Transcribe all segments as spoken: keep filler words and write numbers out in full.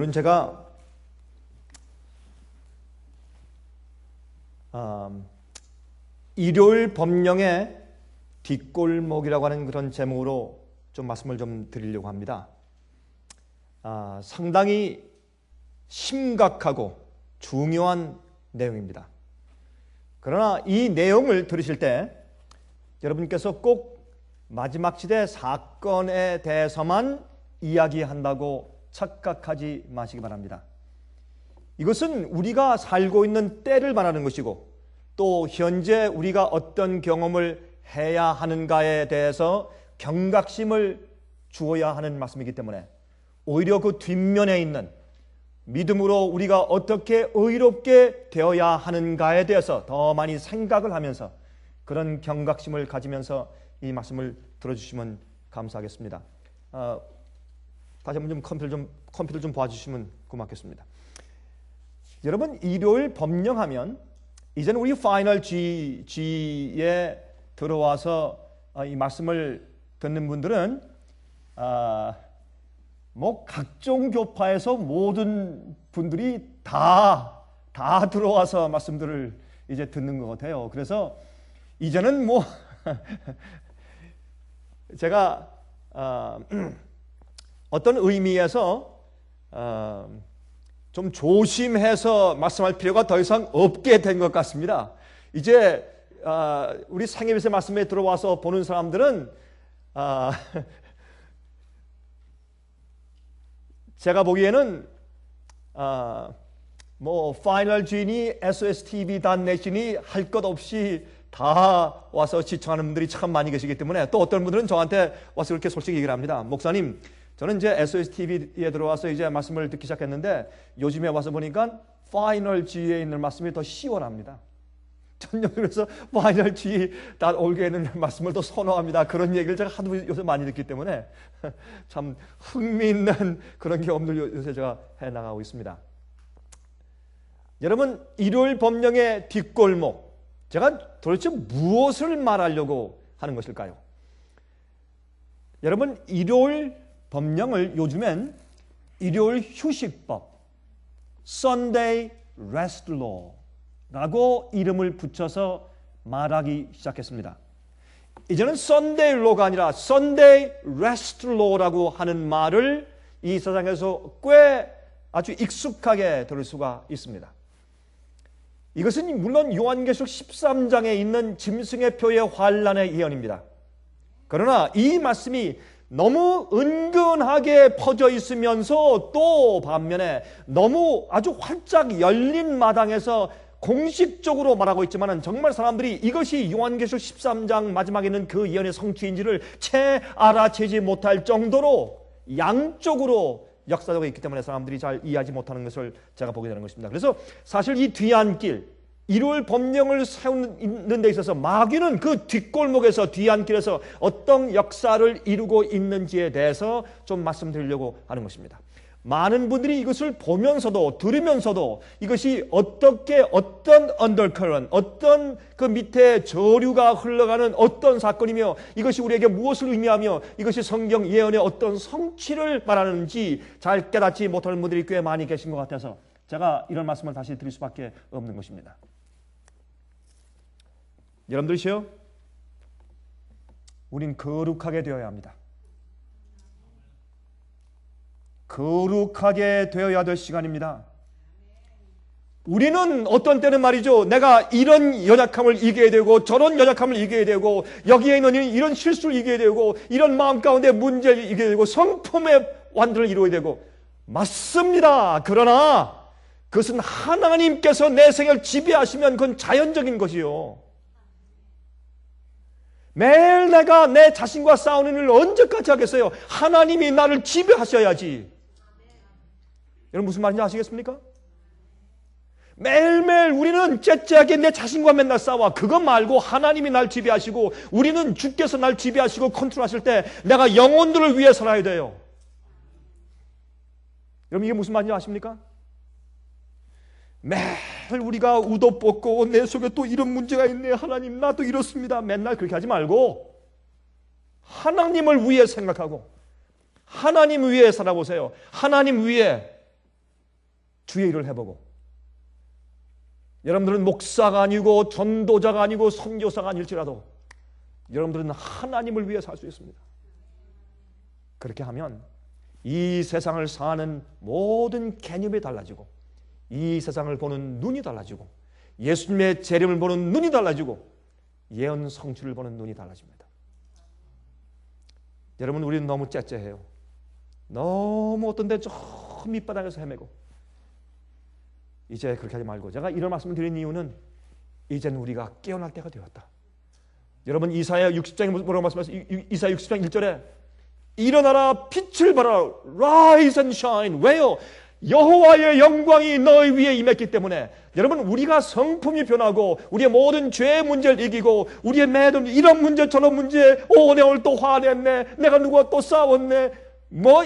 여러분, 제가 어, 일요일 법령의 뒷골목이라고 하는 그런 제목으로 좀 말씀을 좀 드리려고 합니다. 아, 상당히 심각하고 중요한 내용입니다. 그러나 이 내용을 들으실 때 여러분께서 꼭 마지막 시대 사건에 대해서만 이야기한다고 착각하지 마시기 바랍니다. 이것은 우리가 살고 있는 때를 말하는 것이고, 또 현재 우리가 어떤 경험을 해야 하는가에 대해서 경각심을 주어야 하는 말씀이기 때문에 오히려 그 뒷면에 있는 믿음으로 우리가 어떻게 의롭게 되어야 하는가에 대해서 더 많이 생각을 하면서 그런 경각심을 가지면서 이 말씀을 들어주시면 감사하겠습니다. 어, 다시 한번 좀 컴퓨터 좀 컴퓨터 좀 봐주시면 고맙겠습니다. 여러분, 일요일 법령하면 이제는 우리 파이널 G, G에 들어와서 이 말씀을 듣는 분들은 아, 뭐 각종 교파에서 모든 분들이 다, 다 들어와서 말씀들을 이제 듣는 것 같아요. 그래서 이제는 뭐 제가 어, 어떤 의미에서 어, 좀 조심해서 말씀할 필요가 더 이상 없게 된 것 같습니다. 이제 어, 우리 생애비세 말씀에 들어와서 보는 사람들은 어, 제가 보기에는 어, 뭐 파이널 G니 에스오에스티비 닷넷이니 할 것 없이 다 와서 시청하는 분들이 참 많이 계시기 때문에, 또 어떤 분들은 저한테 와서 그렇게 솔직히 얘기를 합니다. 목사님, 저는 이제 에스오에스티비에 들어와서 이제 말씀을 듣기 시작했는데 요즘에 와서 보니까 파이널 G에 있는 말씀이 더 시원합니다. 저는 그래서 파이널 G 닷올게 있는 말씀을 더 선호합니다. 그런 얘기를 제가 하도 요새 많이 듣기 때문에 참 흥미있는 그런 경험들 요새 제가 해나가고 있습니다. 여러분, 일요일 법령의 뒷골목, 제가 도대체 무엇을 말하려고 하는 것일까요? 여러분, 일요일 법령을 요즘엔 일요일 휴식법, Sunday Rest Law 라고 이름을 붙여서 말하기 시작했습니다. 이제는 Sunday Law가 아니라 Sunday Rest Law라고 하는 말을 이 세상에서 꽤 아주 익숙하게 들을 수가 있습니다. 이것은 물론 요한계시록 십삼 장에 있는 짐승의 표의 환란의 예언입니다. 그러나 이 말씀이 너무 은근하게 퍼져 있으면서 또 반면에 너무 아주 활짝 열린 마당에서 공식적으로 말하고 있지만 정말 사람들이 이것이 요한계시록 십삼 장 마지막에 있는 그 예언의 성취인지를 채 알아채지 못할 정도로 양쪽으로 역사적으로 있기 때문에 사람들이 잘 이해하지 못하는 것을 제가 보게 되는 것입니다. 그래서 사실 이 뒤안길, 일요일 법령을 세우는 데 있어서 마귀는 그 뒷골목에서 뒤안길에서 어떤 역사를 이루고 있는지에 대해서 좀 말씀드리려고 하는 것입니다. 많은 분들이 이것을 보면서도 들으면서도 이것이 어떻게 어떤 언더커런, 어떤 그 밑에 저류가 흘러가는 어떤 사건이며 이것이 우리에게 무엇을 의미하며 이것이 성경 예언의 어떤 성취를 말하는지 잘 깨닫지 못하는 분들이 꽤 많이 계신 것 같아서 제가 이런 말씀을 다시 드릴 수밖에 없는 것입니다. 여러분들이시여, 우린 거룩하게 되어야 합니다. 거룩하게 되어야 될 시간입니다. 우리는 어떤 때는 말이죠, 내가 이런 연약함을 이겨야 되고 저런 연약함을 이겨야 되고 여기에 있는 이런 실수를 이겨야 되고 이런 마음 가운데 문제를 이겨야 되고 성품의 완전을 이루어야 되고, 맞습니다. 그러나 그것은 하나님께서 내 생을 지배하시면 그건 자연적인 것이요. 매일 내가 내 자신과 싸우는 일을 언제까지 하겠어요? 하나님이 나를 지배하셔야지. 여러분, 무슨 말인지 아시겠습니까? 매일매일 우리는 째째하게 내 자신과 맨날 싸워. 그것 말고 하나님이 날 지배하시고 우리는 주께서 날 지배하시고 컨트롤하실 때 내가 영혼들을 위해 살아야 돼요. 여러분, 이게 무슨 말인지 아십니까? 매일 우리가 우도 뽑고 내 속에 또 이런 문제가 있네, 하나님 나도 이렇습니다, 맨날 그렇게 하지 말고 하나님을 위해 생각하고 하나님 위해 살아보세요. 하나님 위해 주의 일을 해보고, 여러분들은 목사가 아니고 전도자가 아니고 선교사가 아닐지라도 여러분들은 하나님을 위해 살 수 있습니다. 그렇게 하면 이 세상을 사는 모든 개념이 달라지고, 이 세상을 보는 눈이 달라지고, 예수님의 재림을 보는 눈이 달라지고, 예언 성취를 보는 눈이 달라집니다. 여러분, 우리는 너무 째째해요. 너무 어떤 데 저 밑바닥에서 헤매고, 이제 그렇게 하지 말고, 제가 이런 말씀을 드린 이유는 이제는 우리가 깨어날 때가 되었다. 여러분, 이사야 육십 장에 뭐라고 말씀하세요? 이사야 육십 장 일 절에 일어나라, 빛을 발하라, rise and shine. 왜요? 여호와의 영광이 너희 위에 임했기 때문에. 여러분, 우리가 성품이 변하고 우리의 모든 죄의 문제를 이기고 우리의 매듭, 이런 문제 저런 문제, 오 내가 오늘 또 화냈네, 내가 누구와 또 싸웠네, 뭐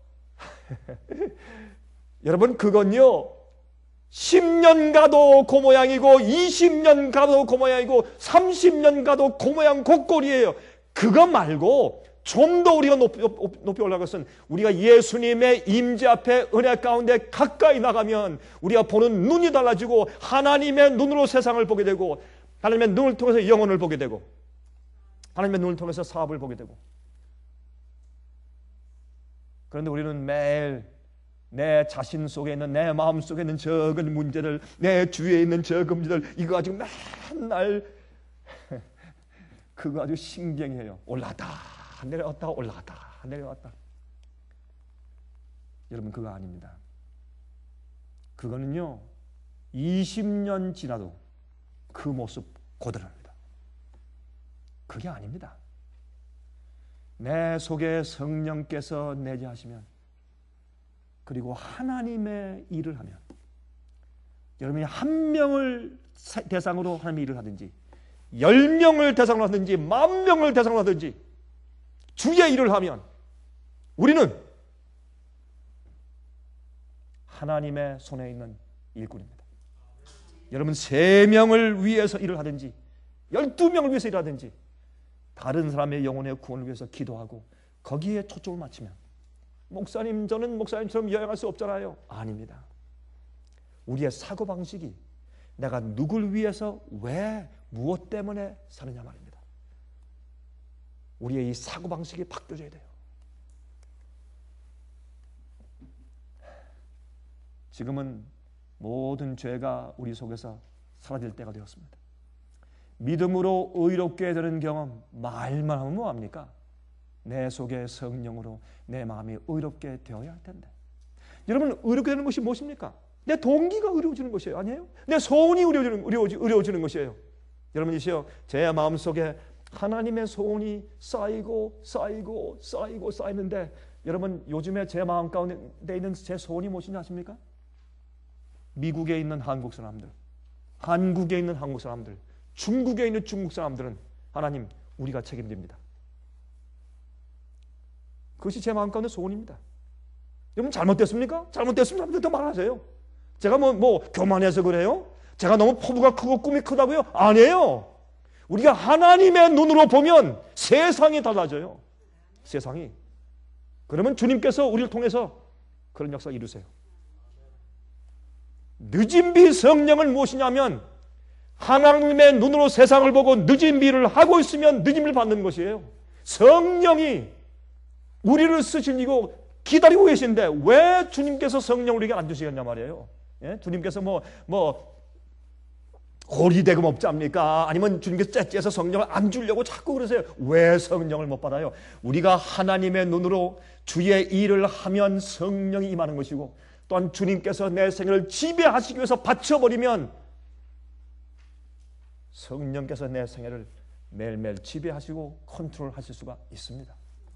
여러분, 그건요 십 년 가도 그 모양이고 이십 년 가도 그 모양이고 삼십 년 가도 그 모양 곡골이에요. 그거 말고 좀 더 우리가 높이, 높이 올라간 것은 우리가 예수님의 임재 앞에 은혜 가운데 가까이 나가면 우리가 보는 눈이 달라지고 하나님의 눈으로 세상을 보게 되고, 하나님의 눈을 통해서 영혼을 보게 되고, 하나님의 눈을 통해서 사업을 보게 되고. 그런데 우리는 매일 내 자신 속에 있는, 내 마음 속에 있는 적은 문제들, 내 주위에 있는 적은 문제들, 이거 가지고 맨날 그거 아주 신경해요. 올라갔다 내려왔다, 올라갔다 내려왔다. 여러분, 그거 아닙니다. 그거는요 이십 년 지나도 그 모습 고대로입니다. 그게 아닙니다. 내 속에 성령께서 내재하시면, 그리고 하나님의 일을 하면, 여러분이 한 명을 대상으로 하나님의 일을 하든지, 열 명을 대상으로 하든지, 만 명을 대상으로 하든지 주의 일을 하면 우리는 하나님의 손에 있는 일꾼입니다. 여러분, 세 명을 위해서 일을 하든지 열두 명을 위해서 일하든지 다른 사람의 영혼의 구원을 위해서 기도하고 거기에 초점을 맞추면, 목사님 저는 목사님처럼 여행할 수 없잖아요. 아닙니다. 우리의 사고방식이 내가 누굴 위해서 왜 무엇 때문에 사느냐 말입니다. 우리의 이 사고방식이 바뀌어져야 돼요. 지금은 모든 죄가 우리 속에서 사라질 때가 되었습니다. 믿음으로 의롭게 되는 경험, 말만 하면 뭐합니까? 내 속에 성령으로 내 마음이 의롭게 되어야 할 텐데. 여러분, 의롭게 되는 것이 무엇입니까? 내 동기가 의로워지는 것이에요. 아니에요? 내 소원이 의로워지는, 의로워지는 것이에요. 여러분, 이시여, 제 마음속에 하나님의 소원이 쌓이고 쌓이고 쌓이고 쌓이는데, 여러분, 요즘에 제 마음 가운데 있는 제 소원이 무엇인지 아십니까? 미국에 있는 한국 사람들, 한국에 있는 한국 사람들, 중국에 있는 중국 사람들은 하나님, 우리가 책임집니다. 그것이 제 마음 가운데 소원입니다. 여러분, 잘못됐습니까? 잘못됐으면 더 말하세요. 제가 뭐, 뭐 교만해서 그래요? 제가 너무 포부가 크고 꿈이 크다고요? 아니에요. 우리가 하나님의 눈으로 보면 세상이 달라져요. 세상이. 그러면 주님께서 우리를 통해서 그런 역사를 이루세요. 늦은 비 성령은 무엇이냐면, 하나님의 눈으로 세상을 보고 늦은 비를 하고 있으면 늦은 비를 받는 것이에요. 성령이 우리를 쓰시고 기다리고 계신데 왜 주님께서 성령을 우리에게 안 주시겠냐 말이에요. 예? 주님께서 뭐, 뭐 호리대금 없잡니까? 아니면 주님께서 째째서 성령을 안 주려고 자꾸 그러세요. 왜 성령을 못 받아요? 우리가 하나님의 눈으로 주의 일을 하면 성령이 임하는 것이고, 또한 주님께서 내 생애를 지배하시기 위해서 바쳐버리면 성령께서 내 생애를 매일매일 지배하시고 컨트롤하실 수가 있습니다.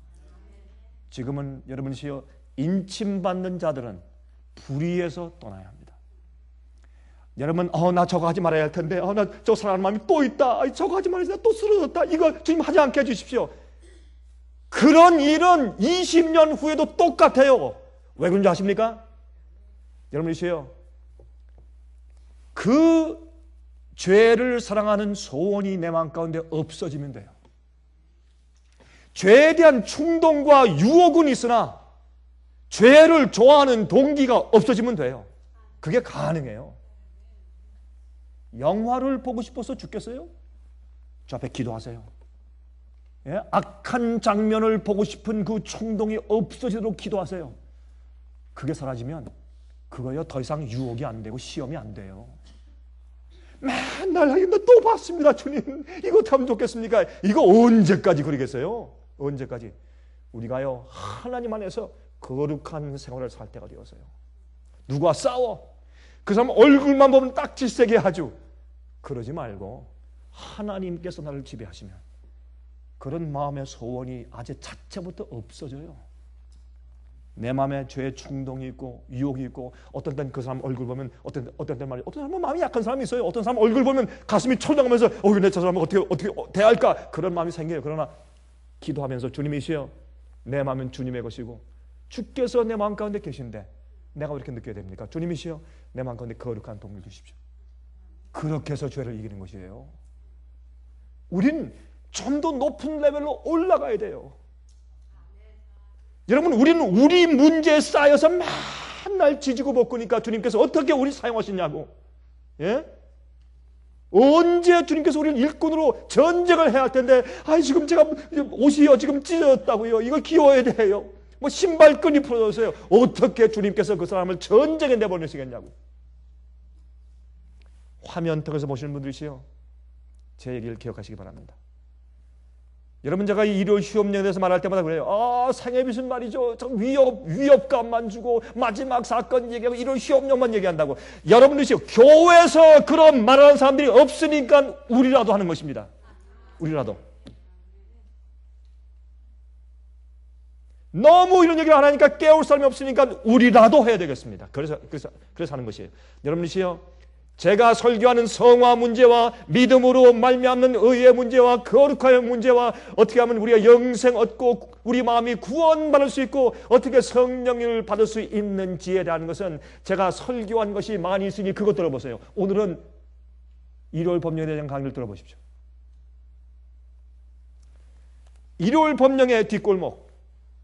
지금은 여러분이시여, 인침받는 자들은 불의에서 떠나야 합니다. 여러분, 어, 나 저거 하지 말아야 할 텐데, 어, 나 저 사랑하는 마음이 또 있다, 아이, 저거 하지 말아야 또 쓰러졌다, 이거 주님 하지 않게 해주십시오. 그런 일은 이십 년 후에도 똑같아요. 왜 그런지 아십니까? 여러분이시여, 그 죄를 사랑하는 소원이 내 마음 가운데 없어지면 돼요. 죄에 대한 충동과 유혹은 있으나 죄를 좋아하는 동기가 없어지면 돼요. 그게 가능해요. 영화를 보고 싶어서 죽겠어요? 저 앞에 기도하세요. 예? 악한 장면을 보고 싶은 그衝동이 없어지도록 기도하세요. 그게 사라지면 그거요 더 이상 유혹이 안 되고 시험이 안 돼요. 맨날 하긴데 또 봤습니다. 주님 이거 어떻게 하면 좋겠습니까? 이거 언제까지 그러겠어요? 언제까지? 우리가요 하나님 안에서 거룩한 생활을 살 때가 되어서요. 누가 싸워? 그 사람 얼굴만 보면 딱 질색이 하죠. 그러지 말고 하나님께서 나를 지배하시면 그런 마음의 소원이 아주 자체부터 없어져요. 내 마음에 죄의 충동이 있고 유혹이 있고 어떤 때는 그 사람 얼굴 보면 어떤 어떤 때 말이 어떤 사람은 마음이 약한 사람이 있어요. 어떤 사람 얼굴 보면 가슴이 철렁하면서 어우 내 저 사람을 어떻게 어떻게 대할까 그런 마음이 생겨요. 그러나 기도하면서 주님이시여 내 마음은 주님의 것이고 주께서 내 마음 가운데 계신데 내가 왜 이렇게 느껴야 됩니까? 주님이시여 내 마음 가운데 거룩한 동물 주십시오. 그렇게 해서 죄를 이기는 것이에요. 우린 좀 더 높은 레벨로 올라가야 돼요. 여러분 우리는 우리 문제에 쌓여서 맨날 지지고 볶으니까 주님께서 어떻게 우리 사용하시냐고. 예? 언제 주님께서 우리를 일꾼으로 전쟁을 해야 할 텐데 아 지금 제가 옷이요 지금 찢어졌다고요. 이걸 기워야 돼요. 뭐 신발끈이 풀어졌어요. 어떻게 주님께서 그 사람을 전쟁에 내보내시겠냐고. 화면 통해서 보시는 분들이시요 제 얘기를 기억하시기 바랍니다. 여러분 제가 이 일요일 휴업령에 대해서 말할 때마다 그래요. 아 생애빛은 말이죠. 위협, 위협감만 주고 마지막 사건 얘기하고 일요일 휴업령만 얘기한다고. 여러분들이요 교회에서 그런 말하는 사람들이 없으니까 우리라도 하는 것입니다. 우리라도. 너무 이런 얘기를 안 하니까 깨울 사람이 없으니까 우리라도 해야 되겠습니다. 그래서 그래서 그래서 하는 것이에요. 여러분들이요 제가 설교하는 성화 문제와 믿음으로 말미암는 의의 문제와 거룩함의 문제와 어떻게 하면 우리가 영생 얻고 우리 마음이 구원받을 수 있고 어떻게 성령을 받을 수 있는지에 대한 것은 제가 설교한 것이 많이 있으니 그것 들어보세요. 오늘은 일요일 법령에 대한 강의를 들어보십시오. 일요일 법령의 뒷골목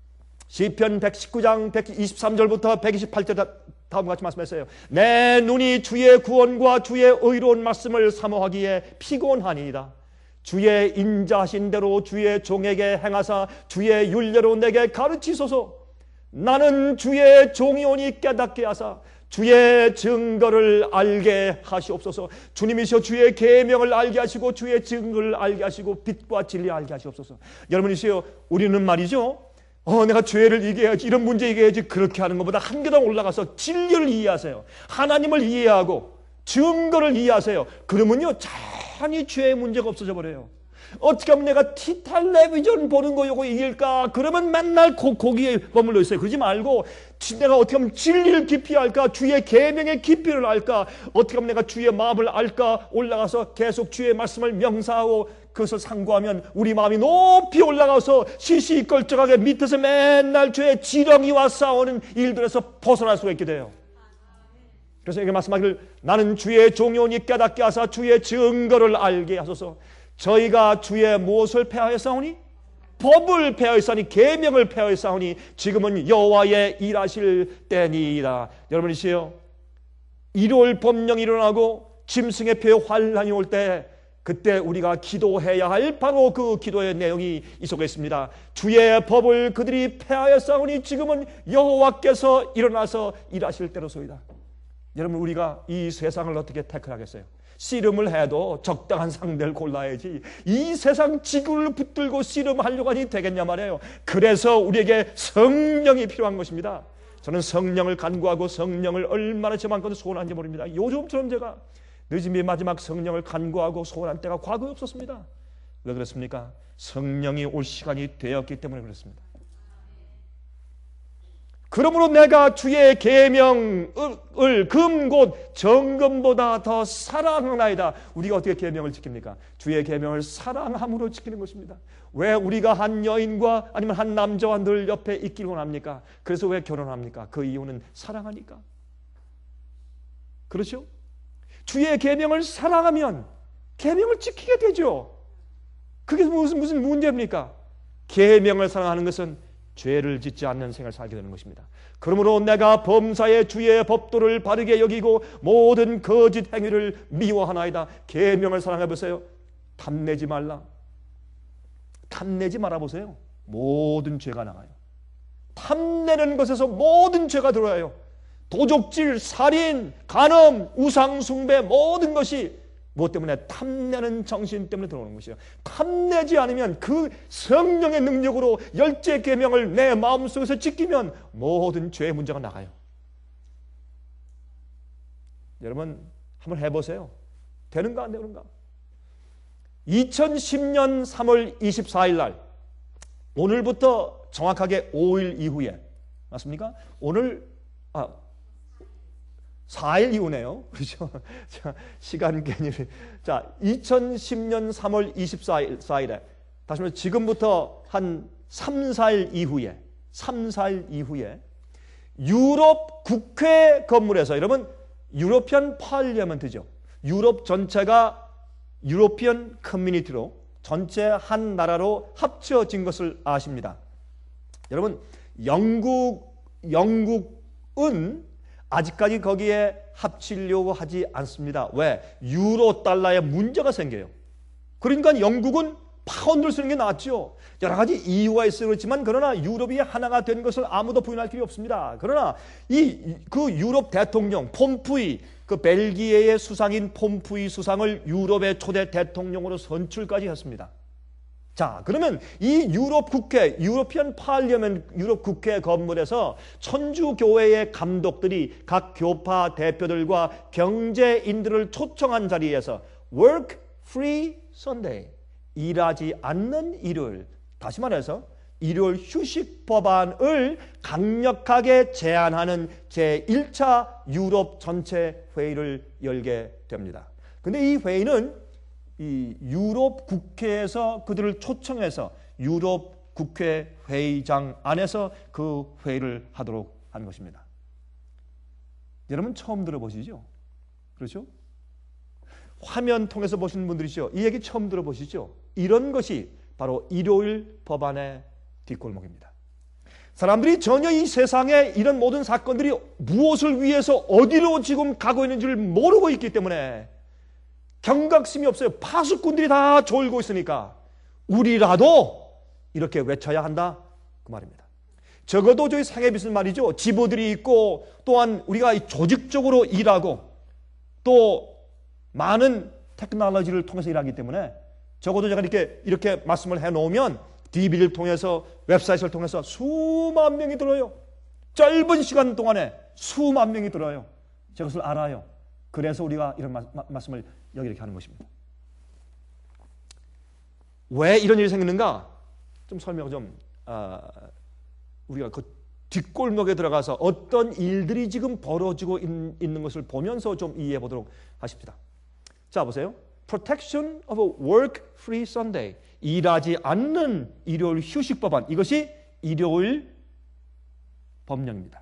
시편 백십구 장 백이십삼 절부터 백이십팔 절 다음과 같이 말씀했어요. 내 눈이 주의 구원과 주의 의로운 말씀을 사모하기에 피곤하니이다. 주의 인자하신 대로 주의 종에게 행하사 주의 율례로 내게 가르치소서. 나는 주의 종이오니 깨닫게 하사 주의 증거를 알게 하시옵소서. 주님이시여 주의 계명을 알게 하시고 주의 증거를 알게 하시고 빛과 진리 알게 하시옵소서. 여러분이시여 우리는 말이죠. 어, 내가 죄를 이겨야지, 이런 문제 이겨야지, 그렇게 하는 것보다 한 계단 올라가서 진리를 이해하세요. 하나님을 이해하고 증거를 이해하세요. 그러면요, 자연히 죄의 문제가 없어져 버려요. 어떻게 하면 내가 티 텔레비전 보는 거 요거 이길까? 그러면 맨날 고, 거기에 머물러 있어요. 그러지 말고 내가 어떻게 하면 진리를 깊이 알까? 주의 계명의 깊이를 알까? 어떻게 하면 내가 주의 마음을 알까? 올라가서 계속 주의 말씀을 명사하고 그것을 상고하면 우리 마음이 높이 올라가서 시시껄쩍하게 밑에서 맨날 죄의 지렁이와 싸우는 일들에서 벗어날 수가 있게 돼요. 그래서 이게 말씀하기를 나는 주의 종이오니 깨닫게 하사 주의 증거를 알게 하소서. 저희가 주의 무엇을 폐하였사오니? 법을 폐하였사오니 계명을 폐하였사오니 지금은 여호와의 일하실 때니이다. 여러분이시여 일요일 법령이 일어나고 짐승의 폐에 환란이 올 때 그때 우리가 기도해야 할 바로 그 기도의 내용이 이 속에 있습니다. 주의 법을 그들이 폐하였사오니 지금은 여호와께서 일어나서 일하실 때로소이다. 여러분 우리가 이 세상을 어떻게 태클하겠어요? 씨름을 해도 적당한 상대를 골라야지 이 세상 지구를 붙들고 씨름하려고 하니 되겠냐 말이에요. 그래서 우리에게 성령이 필요한 것입니다. 저는 성령을 간구하고 성령을 얼마나 저만큼 소원한지 모릅니다. 요즘처럼 제가 늦은비 마지막 성령을 간구하고 소원한 때가 과거에 없었습니다. 왜 그렇습니까? 성령이 올 시간이 되었기 때문에 그렇습니다. 그러므로 내가 주의 계명을 금곧 정금보다 더 사랑하나이다. 우리가 어떻게 계명을 지킵니까? 주의 계명을 사랑함으로 지키는 것입니다. 왜 우리가 한 여인과 아니면 한 남자와 늘 옆에 있기를 원합니까? 그래서 왜 결혼합니까? 그 이유는 사랑하니까. 그렇죠? 주의 계명을 사랑하면 계명을 지키게 되죠. 그게 무슨 무슨 문제입니까? 계명을 사랑하는 것은 죄를 짓지 않는 생을 살게 되는 것입니다. 그러므로 내가 범사의 주의 법도를 바르게 여기고 모든 거짓 행위를 미워하나이다. 계명을 사랑해 보세요. 탐내지 말라. 탐내지 말아 보세요. 모든 죄가 나가요. 탐내는 것에서 모든 죄가 들어와요. 도적질, 살인, 간음, 우상숭배 모든 것이 무엇 때문에? 탐내는 정신 때문에 들어오는 것이에요. 탐내지 않으면 그 성령의 능력으로 열째 계명을 내 마음속에서 지키면 모든 죄의 문제가 나가요. 여러분 한번 해보세요. 되는가 안 되는가? 이천십 년 삼월 이십사일 날, 오늘부터 정확하게 오일 이후에, 맞습니까? 오늘 아 사일 이후네요. 그렇죠? 자, 시간 개념이. 자, 이천십 년 삼월 이십사일에, 다시 말해 지금부터 한 삼, 사일 이후에, 삼, 사일 이후에 유럽 국회 건물에서, 여러분 유로피언 파리아멘트죠. 유럽 전체가 유로피언 커뮤니티로, 전체 한 나라로 합쳐진 것을 아십니다. 여러분 영국, 영국은 아직까지 거기에 합치려고 하지 않습니다. 왜? 유로 달러에 문제가 생겨요. 그러니까 영국은 파운드를 쓰는 게 낫죠. 여러 가지 이유가 있어요. 그렇지만 그러나 유럽이 하나가 된 것을 아무도 부인할 길이 없습니다. 그러나 이 그 유럽 대통령 폼프이, 그 벨기에의 수상인 폼프이 수상을 유럽의 초대 대통령으로 선출까지 했습니다. 자, 그러면 이 유럽 국회, 유로피언 파리아멘트, 유럽 국회 건물에서 천주교회의 감독들이 각 교파 대표들과 경제인들을 초청한 자리에서 Work Free Sunday, 일하지 않는 일요일, 다시 말해서 일요일 휴식 법안을 강력하게 제안하는 제일 차 유럽 전체 회의를 열게 됩니다. 그런데 이 회의는 이 유럽 국회에서 그들을 초청해서 유럽 국회 회의장 안에서 그 회의를 하도록 하는 것입니다. 여러분 처음 들어보시죠? 그렇죠? 화면 통해서 보시는 분들이죠. 이 얘기 처음 들어보시죠? 이런 것이 바로 일요일 법안의 뒷골목입니다. 사람들이 전혀 이 세상에 이런 모든 사건들이 무엇을 위해서 어디로 지금 가고 있는지를 모르고 있기 때문에 경각심이 없어요. 파수꾼들이 다 졸고 있으니까 우리라도 이렇게 외쳐야 한다, 그 말입니다. 적어도 저희 생애빛은 말이죠. 지부들이 있고 또한 우리가 조직적으로 일하고 또 많은 테크놀로지를 통해서 일하기 때문에 적어도 제가 이렇게 이렇게 말씀을 해놓으면 디비디를 통해서, 웹사이트를 통해서 수만 명이 들어요. 짧은 시간 동안에 수만 명이 들어요. 제가 그것을 알아요. 그래서 우리가 이런 마, 마, 말씀을 여기 이렇게 하는 것입니다. 왜 이런 일이 생기는가? 좀 설명 좀, 아, 우리가 그 뒷골목에 들어가서 어떤 일들이 지금 벌어지고 있, 있는 것을 보면서 좀 이해해 보도록 하십시다. 자, 보세요. Protection of a Work-Free Sunday. 일하지 않는 일요일 휴식 법안. 이것이 일요일 법령입니다.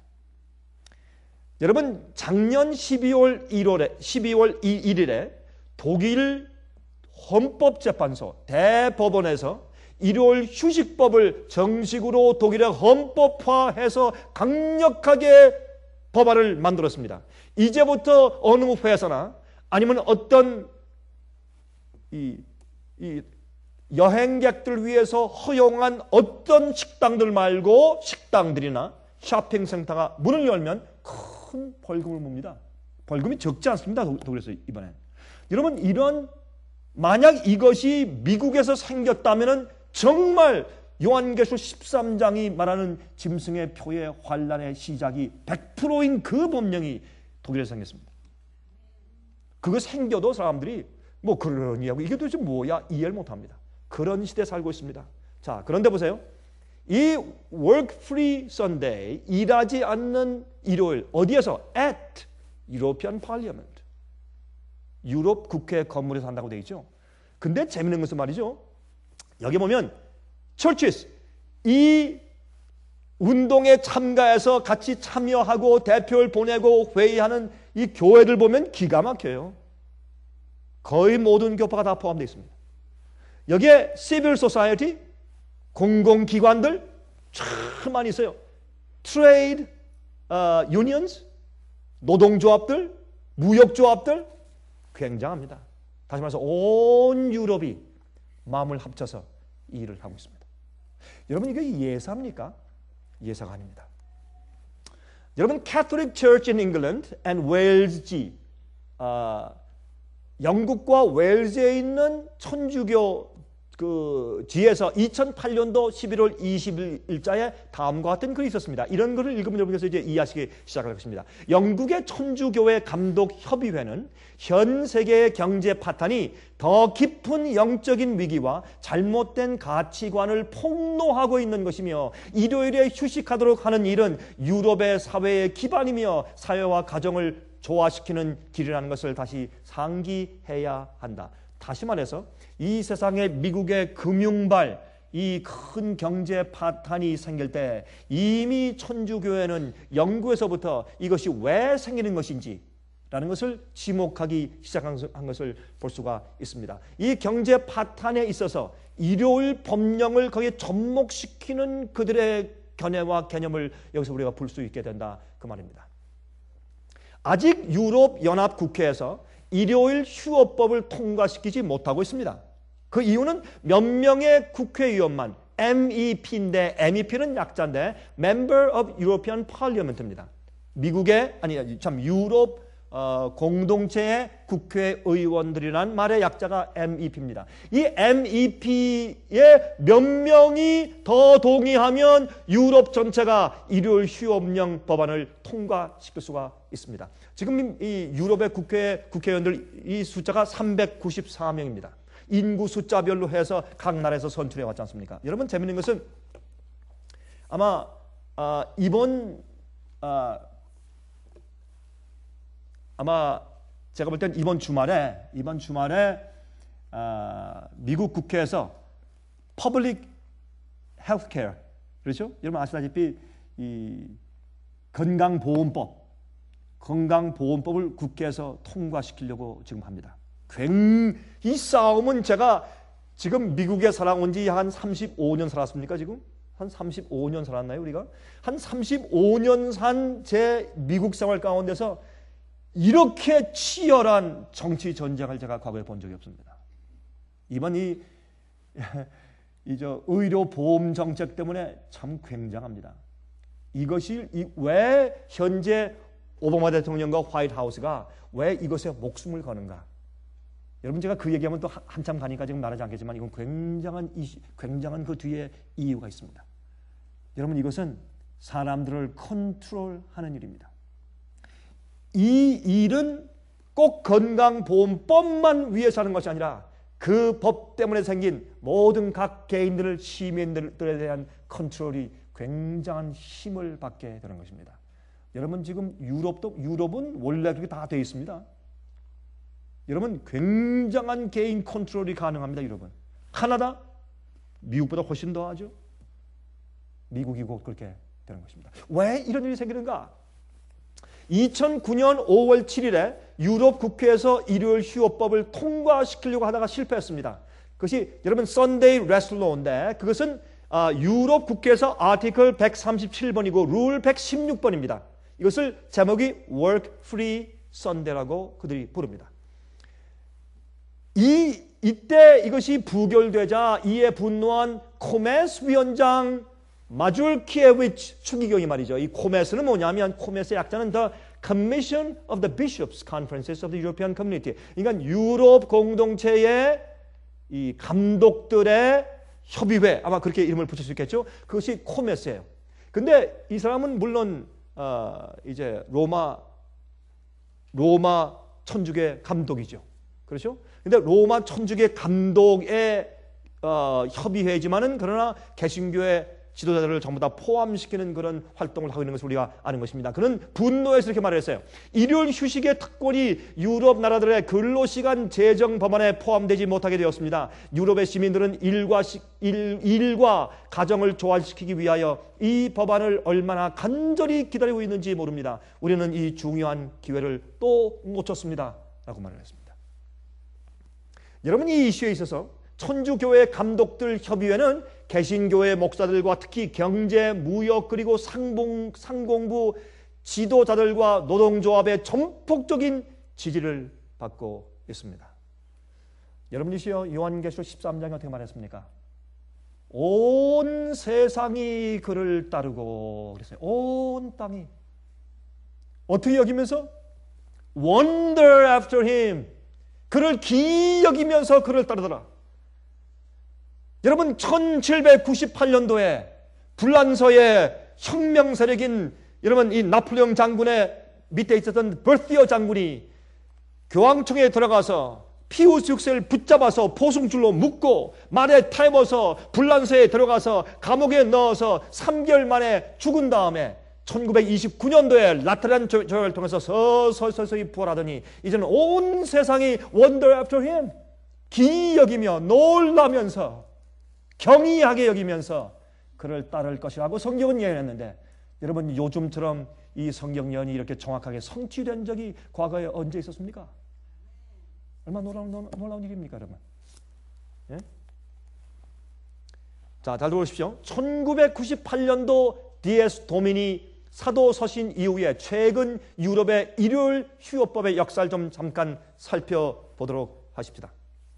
여러분, 작년 십이월 일월에, 십이월 일일에 독일 헌법재판소 대법원에서 일요일 휴식법을 정식으로 독일에 헌법화해서 강력하게 법안을 만들었습니다. 이제부터 어느 회사나 아니면 어떤 이, 이 여행객들 위해서 허용한 어떤 식당들 말고 식당들이나 쇼핑센터가 문을 열면 큰 벌금을 묻니다. 벌금이 적지 않습니다. 독일에서 이번에. 여러분, 이런 만약 이것이 미국에서 생겼다면 정말 요한계시록 십삼 장이 말하는 짐승의 표의 환란의 시작이 백 퍼센트인 그 법령이 독일에서 생겼습니다. 그거 생겨도 사람들이 뭐 그러니 하고 이게 도대체 뭐야 이해를 못합니다. 그런 시대에 살고 있습니다. 자, 그런데 보세요. 이 Work Free Sunday, 일하지 않는 일요일, 어디에서? At European Parliament. 유럽 국회 건물에서 한다고 되어 있죠. 근데 재밌는 것은 말이죠. 여기 보면 churches, 이 운동에 참가해서 같이 참여하고 대표를 보내고 회의하는 이 교회들 보면 기가 막혀요. 거의 모든 교파가 다 포함되어 있습니다. 여기에 Civil Society, 공공기관들, 참 많이 있어요. 트레이드 어, 유니언스, 노동조합들, 무역조합들 굉장합니다. 다시 말해서 온 유럽이 마음을 합쳐서 이 일을 하고 있습니다. 여러분 이게 예사입니까? 예사가 아닙니다. 여러분 Catholic Church in England and Wales지 어, 영국과 웨일즈에 있는 천주교 그 지에서 이천팔 년도 십일월 이십일자에 다음과 같은 글이 있었습니다. 이런 글을 읽으면 여러분께서 이제 이해하시기 시작할 것입니다. 영국의 천주교회 감독 협의회는 현 세계의 경제 파탄이 더 깊은 영적인 위기와 잘못된 가치관을 폭로하고 있는 것이며 일요일에 휴식하도록 하는 일은 유럽의 사회의 기반이며 사회와 가정을 조화시키는 길이라는 것을 다시 상기해야 한다. 다시 말해서 이 세상에 미국의 금융발, 이 큰 경제 파탄이 생길 때 이미 천주교회는 영국에서부터 이것이 왜 생기는 것인지 라는 것을 지목하기 시작한 것을 볼 수가 있습니다. 이 경제 파탄에 있어서 일요일 법령을 거기에 접목시키는 그들의 견해와 개념을 여기서 우리가 볼 수 있게 된다 그 말입니다. 아직 유럽 연합 국회에서 일요일 휴업법을 통과시키지 못하고 있습니다. 그 이유는 몇 명의 국회의원만 엠이피인데 엠이피는 약자인데 Member of European Parliament입니다. 미국의 아니 참 유럽 어, 공동체의 국회의원들이란 말의 약자가 엠이피입니다. 이 엠이피의 몇 명이 더 동의하면 유럽 전체가 일요일 휴업령 법안을 통과시킬 수가 있습니다. 지금 이 유럽의 국회, 국회의원들 이 숫자가 삼백구십사 명입니다. 인구 숫자별로 해서 각 나라에서 선출해 왔지 않습니까? 여러분 재밌는 것은 아마 아, 이번 아, 아마 제가 볼 땐 이번 주말에 이번 주말에 아, 미국 국회에서 퍼블릭 헬스케어 그렇죠? 여러분 아시다시피 이 건강보험법 건강보험법을 국회에서 통과시키려고 지금 합니다. 굉, 이 싸움은 제가 지금 미국에 살아온 지 한 삼십오 년 살았습니까? 지금? 한 삼십오 년 살았나요? 우리가? 한 삼십오 년 산 제 미국 생활 가운데서 이렇게 치열한 정치 전쟁을 제가 과거에 본 적이 없습니다. 이번 이, 이 저 의료 보험 정책 때문에 참 굉장합니다. 이것이 이, 왜 현재 오바마 대통령과 화이트 하우스가 왜 이것에 목숨을 거는가? 여러분 제가 그 얘기하면 또 한참 가니까 지금 말하지 않겠지만 이건 굉장한 이시, 굉장한 그 뒤에 이유가 있습니다. 여러분 이것은 사람들을 컨트롤하는 일입니다. 이 일은 꼭 건강보험법만 위해서 하는 것이 아니라 그 법 때문에 생긴 모든 각 개인들, 시민들에 대한 컨트롤이 굉장한 힘을 받게 되는 것입니다. 여러분 지금 유럽도 유럽은 원래 그렇게 다 되어 있습니다. 여러분 굉장한 개인 컨트롤이 가능합니다. 여러분 카나다 미국보다 훨씬 더 하죠. 미국이 곧 그렇게 되는 것입니다. 왜 이런 일이 생기는가? 이천구 년 오월 칠일에 유럽 국회에서 일요일 휴업법을 통과시키려고 하다가 실패했습니다. 그것이 여러분 Sunday Rest Law인데 그것은 아, 유럽 국회에서 아티클 백삼십칠 번이고 룰 백십육 번입니다. 이것을 제목이 Work Free Sunday라고 그들이 부릅니다. 이, 이때 이것이 부결되자 이에 분노한 코메스 위원장 마줄키에위치 추기경이 말이죠. 이 코메스는 뭐냐면 코메스의 약자는 The Commission of the Bishops Conferences of the European Community. 그러니까 유럽 공동체의 이 감독들의 협의회 아마 그렇게 이름을 붙일 수 있겠죠. 그것이 코메스예요. 근데 이 사람은 물론 어, 이제 로마 로마 천주교 감독이죠. 그렇죠? 근데 로마 천주교 감독의 어, 협의회지만은 그러나 개신교의 지도자들을 전부 다 포함시키는 그런 활동을 하고 있는 것을 우리가 아는 것입니다. 그는 분노해서 이렇게 말을 했어요. 일요일 휴식의 특권이 유럽 나라들의 근로시간 제정 법안에 포함되지 못하게 되었습니다. 유럽의 시민들은 일과, 시, 일, 일과 가정을 조화시키기 위하여 이 법안을 얼마나 간절히 기다리고 있는지 모릅니다. 우리는 이 중요한 기회를 또 놓쳤습니다. 라고 말을 했습니다. 여러분 이 이슈에 있어서 천주교회 감독들 협의회는 개신교회 목사들과 특히 경제, 무역 그리고 상봉, 상공부 지도자들과 노동조합의 전폭적인 지지를 받고 있습니다. 여러분이시여 요한계시록 십삼 장에 어떻게 말했습니까? 온 세상이 그를 따르고 그랬어요. 온 땅이 어떻게 여기면서? Wonder after him. 그를 기이 여기면서 그를 따르더라. 여러분 천칠백구십팔 년도에 불란서의 혁명 세력인 여러분 이 나폴레옹 장군의 밑에 있었던 버티어 장군이 교황청에 들어가서 피우스 육 세를 붙잡아서 포승줄로 묶고 말에 태워서 불란서에 들어가서 감옥에 넣어서 삼 개월 만에 죽은 다음에 천구백이십구 년도에 라테란 조약을 통해서 서서히 부활하더니 이제는 온 세상이 wonder after him. 기이 여기며 놀라면서 경이하게 여기면서 그를 따를 것이라고 성경은 예언했는데 여러분 요즘처럼 이 성경 예언이 이렇게 정확하게 성취된 적이 과거에 언제 있었습니까? 얼마나 놀라운, 놀라운 일입니까 여러분? 예? 자, 잘 들어보십시오. 천구백구십팔 년도 디에스 도미니 사도 서신 이후에 최근 유럽의 일요일 휴업법의 역사를 좀 잠깐 살펴보도록 하십시다.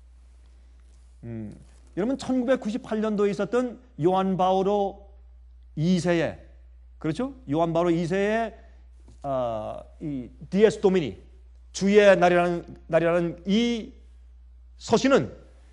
음, 여러분 천구백구십팔 년도에 있었던 요한 바오로 이 세의 그렇죠? 요한 바오로 이 세의 어, 이 디에스 도미니 주의 날이라는, 날이라는 이 서신은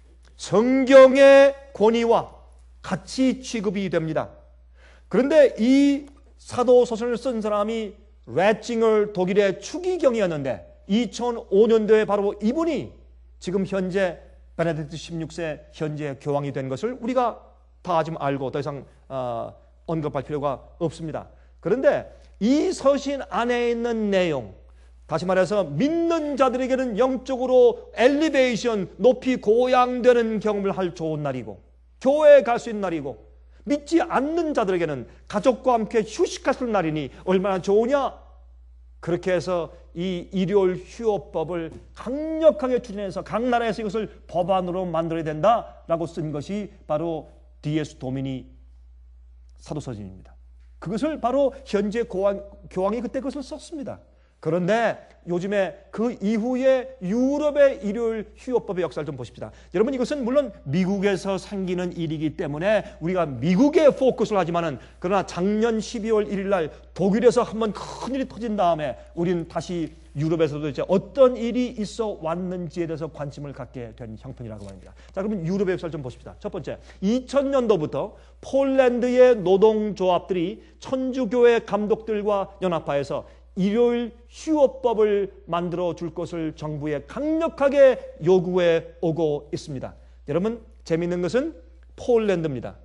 성경의 권위와 같이 취급이 됩니다. 그런데 이 사도 서신을 쓴 사람이 레칭을 독일의 추기경이었는데 이천오 년도에 바로 이분이 지금 현재 베네딕트 십육 세 현재 교황이 된 것을 우리가 다 지금 알고 더 이상 어, 언급할 필요가 없습니다. 그런데 이 서신 안에 있는 내용, 다시 말해서 믿는 자들에게는 영적으로 엘리베이션, 높이 고양되는 경험을 할 좋은 날이고 교회에 갈 수 있는 날이고 믿지 않는 자들에게는 가족과 함께 휴식할 수 있는 날이니 얼마나 좋으냐. 그렇게 해서 이 일요일 휴업법을 강력하게 추진해서 각 나라에서 이것을 법안으로 만들어야 된다라고 쓴 것이 바로 디에스 도미니 사도서신입니다. 그것을 바로 현재 교황, 교황이 그때 그것을 썼습니다. 그런데 요즘에 그 이후에 유럽의 일요일 휴업법의 역사를 좀 보십시다. 여러분 이것은 물론 미국에서 생기는 일이기 때문에 우리가 미국에 포커스를 하지만은 그러나 작년 십이월 일일 날 독일에서 한번 큰일이 터진 다음에 우리는 다시 유럽에서도 이제 어떤 일이 있어 왔는지에 대해서 관심을 갖게 된 형편이라고 합니다. 자, 그러면 유럽의 역사를 좀 보십시다. 첫 번째, 이천 년도부터 폴란드의 노동조합들이 천주교회 감독들과 연합하여서 일요일 휴업법을 만들어 줄 것을 정부에 강력하게 요구해 오고 있습니다. 여러분 재미있는 것은 폴란드입니다.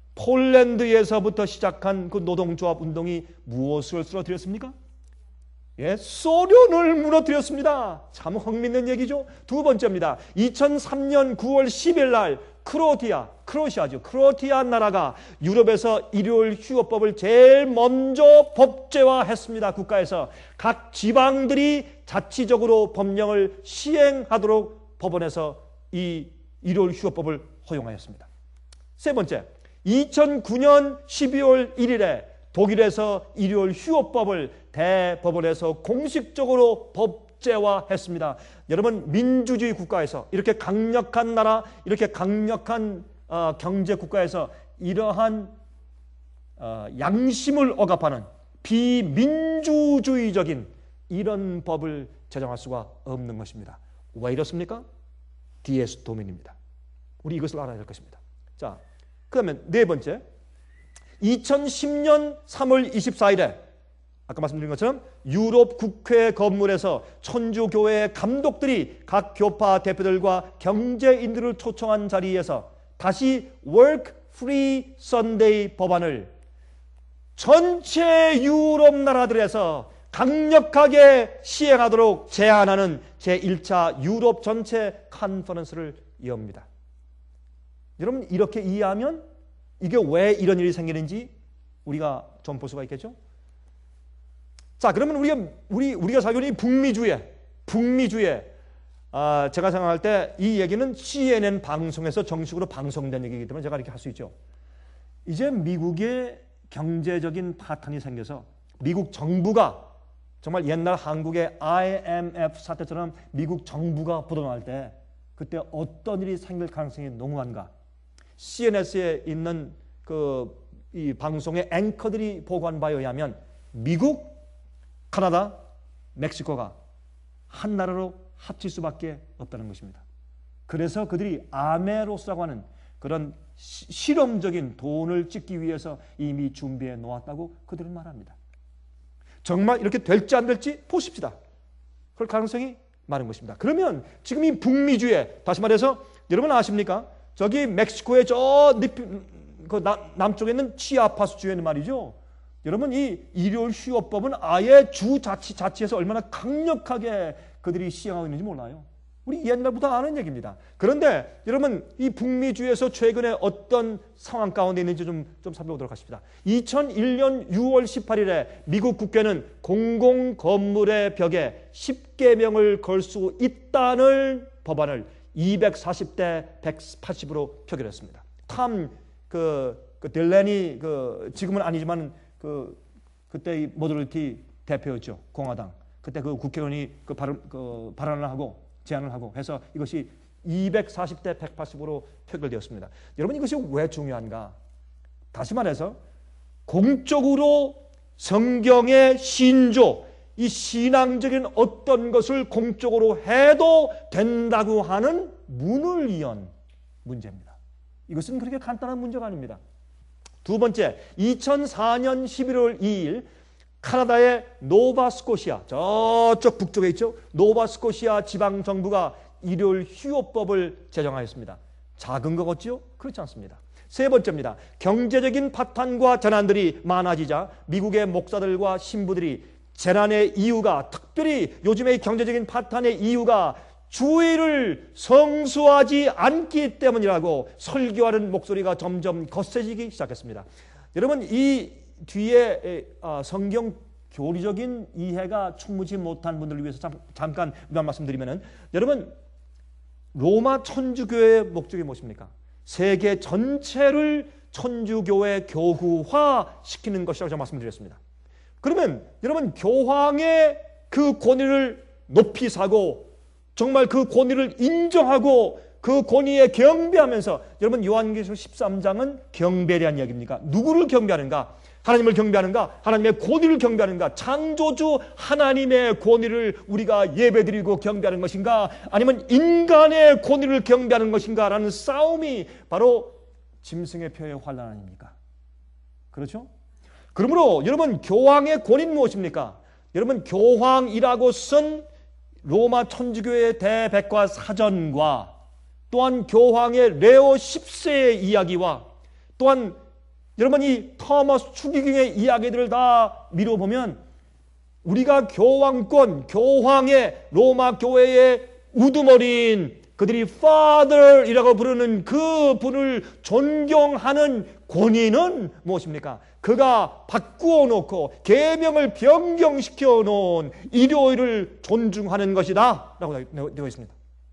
폴란드에서부터 시작한 그 노동조합 운동이 무엇을 쓰러뜨렸습니까? 예, 소련을 무너뜨렸습니다. 참 흥미있는 얘기죠. 두 번째입니다. 이천삼 년 구월 십일 날 크로아티아, 크로아시아죠. 크로아티아 나라가 유럽에서 일요일 휴업법을 제일 먼저 법제화했습니다. 국가에서 각 지방들이 자치적으로 법령을 시행하도록 법원에서 이 일요일 휴업법을 허용하였습니다. 세 번째, 이천구 년 십이월 일일에 독일에서 일요일 휴업법을 대법원에서 공식적으로 법제화했습니다. 여러분 민주주의 국가에서 이렇게 강력한 나라, 이렇게 강력한 어, 경제 국가에서 이러한 어, 양심을 억압하는 비민주주의적인 이런 법을 제정할 수가 없는 것입니다. 왜 이렇습니까? 디에스 도민입니다. 우리 이것을 알아야 될 것입니다. 자, 그다음에 네 번째, 이천십 년 삼월 이십사일에 아까 말씀드린 것처럼 유럽 국회 건물에서 천주교회 감독들이 각 교파 대표들과 경제인들을 초청한 자리에서 다시 Work Free Sunday 법안을 전체 유럽 나라들에서 강력하게 시행하도록 제안하는 제일 차 유럽 전체 컨퍼런스를 엽니다. 여러분 이렇게 이해하면 이게 왜 이런 일이 생기는지 우리가 좀 볼 수가 있겠죠? 자, 그러면 우리가, 우리, 우리가 살고 있는 이 북미주의, 북미주의, 아, 제가 생각할 때 이 얘기는 씨엔엔 방송에서 정식으로 방송된 얘기이기 때문에 제가 이렇게 할 수 있죠. 이제 미국의 경제적인 파탄이 생겨서 미국 정부가 정말 옛날 한국의 아이엠에프 사태처럼 미국 정부가 부도날 때 그때 어떤 일이 생길 가능성이 농후한가. 씨엔엔에 있는 그 이 방송의 앵커들이 보고한 바에 의하면 미국, 카나다, 멕시코가 한 나라로 합칠 수밖에 없다는 것입니다. 그래서 그들이 아메로스라고 하는 그런 시, 실험적인 돈을 찍기 위해서 이미 준비해 놓았다고 그들은 말합니다. 정말 이렇게 될지 안 될지 보십시다. 그럴 가능성이 많은 것입니다. 그러면 지금 이 북미주에 다시 말해서 여러분 아십니까? 저기 멕시코의 저 그 남쪽에 있는 치아파스 주에는 말이죠. 여러분 이 일요일 휴업법은 아예 주 자치 자치에서 얼마나 강력하게 그들이 시행하고 있는지 몰라요. 우리 옛날부터 아는 얘기입니다. 그런데 여러분 이 북미주에서 최근에 어떤 상황 가운데 있는지 좀, 좀 살펴보도록 하십시다. 이천일 년 유월 십팔일에 미국 국회는 공공 건물의 벽에 십계명을 걸 수 있다는 법안을 이백사십 대 백팔십으로 표결했습니다. 탐 그, 그 딜레니 그 지금은 아니지만 그 그때 이 모더리티 대표였죠. 공화당. 그때 그 국회의원이 그 발언 그 발언을 하고 제안을 하고 해서 이것이 이백사십 대 백팔십으로 표결되었습니다. 여러분 이것이 왜 중요한가? 다시 말해서 공적으로 성경의 신조, 이 신앙적인 어떤 것을 공적으로 해도 된다고 하는 문을 연 문제입니다. 이것은 그렇게 간단한 문제가 아닙니다. 두 번째, 이천사 년 십일월 이일 카나다의 노바스코시아, 저쪽 북쪽에 있죠. 노바스코시아 지방정부가 일요일 휴업법을 제정하였습니다. 작은 것 같지요? 그렇지 않습니다. 세 번째입니다. 경제적인 파탄과 재난들이 많아지자 미국의 목사들과 신부들이 재난의 이유가, 특별히 요즘의 경제적인 파탄의 이유가 주의를 성수하지 않기 때문이라고 설교하는 목소리가 점점 거세지기 시작했습니다. 여러분 이 뒤에 성경 교리적인 이해가 충분치 못한 분들을 위해서 잠깐 몇 말씀 드리면은, 여러분 로마 천주교의 목적이 무엇입니까? 세계 전체를 천주교의 교구화 시키는 것이라고 제가 말씀드렸습니다. 그러면 여러분 교황의 그 권위를 높이 사고 정말 그 권위를 인정하고 그 권위에 경배하면서, 여러분 요한계시록 십삼 장은 경배에 대한 이야기입니까? 누구를 경배하는가? 하나님을 경배하는가? 하나님의 권위를 경배하는가? 창조주 하나님의 권위를 우리가 예배드리고 경배하는 것인가? 아니면 인간의 권위를 경배하는 것인가? 라는 싸움이 바로 짐승의 표의 환란 아닙니까? 그렇죠? 그러므로 여러분 교황의 권위는 무엇입니까? 여러분 교황이라고 쓴 로마 천주교의 대백과 사전과 또한 교황의 레오 십 세의 이야기와 또한 여러분 이 토마스 추기경의 이야기들을 다 미뤄보면 우리가 교황권, 교황의 로마 교회의 우두머리인 그들이 Father이라고 부르는 그 분을 존경하는 권위는 무엇입니까? 그가 바꾸어 놓고 계명을 변경시켜 놓은 일요일을 존중하는 것이다 라고 되어 있습니다.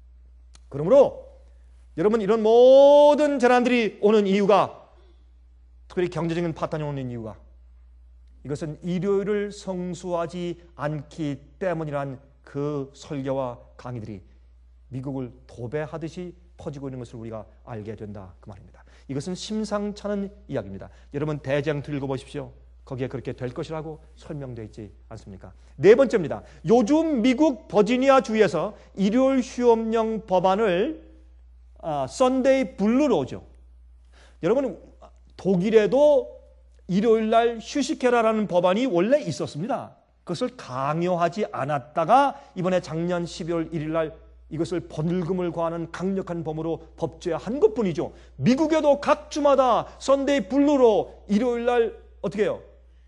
그러므로 여러분 이런 모든 재난들이 오는 이유가, 특별히 경제적인 파탄이 오는 이유가, 이것은 일요일을 성수하지 않기 때문이란 그 설교와 강의들이 미국을 도배하듯이 퍼지고 있는 것을 우리가 알게 된다 그 말입니다. 이것은 심상찮은 이야기입니다. 여러분 대장투 읽어보십시오. 거기에 그렇게 될 것이라고 설명되어 있지 않습니까? 네 번째입니다. 요즘 미국 버지니아 주에서 일요일 휴업령 법안을 아, 썬데이 블루로죠. 여러분 독일에도 일요일 날 휴식해라라는 법안이 원래 있었습니다. 그것을 강요하지 않았다가 이번에 작년 십이월 일일 날 이것을 번금을 과하는 강력한 범으로 법제한 것뿐이죠. 미국에도 각 주마다 썬데이 블루로 일요일 날 어떻게 해요?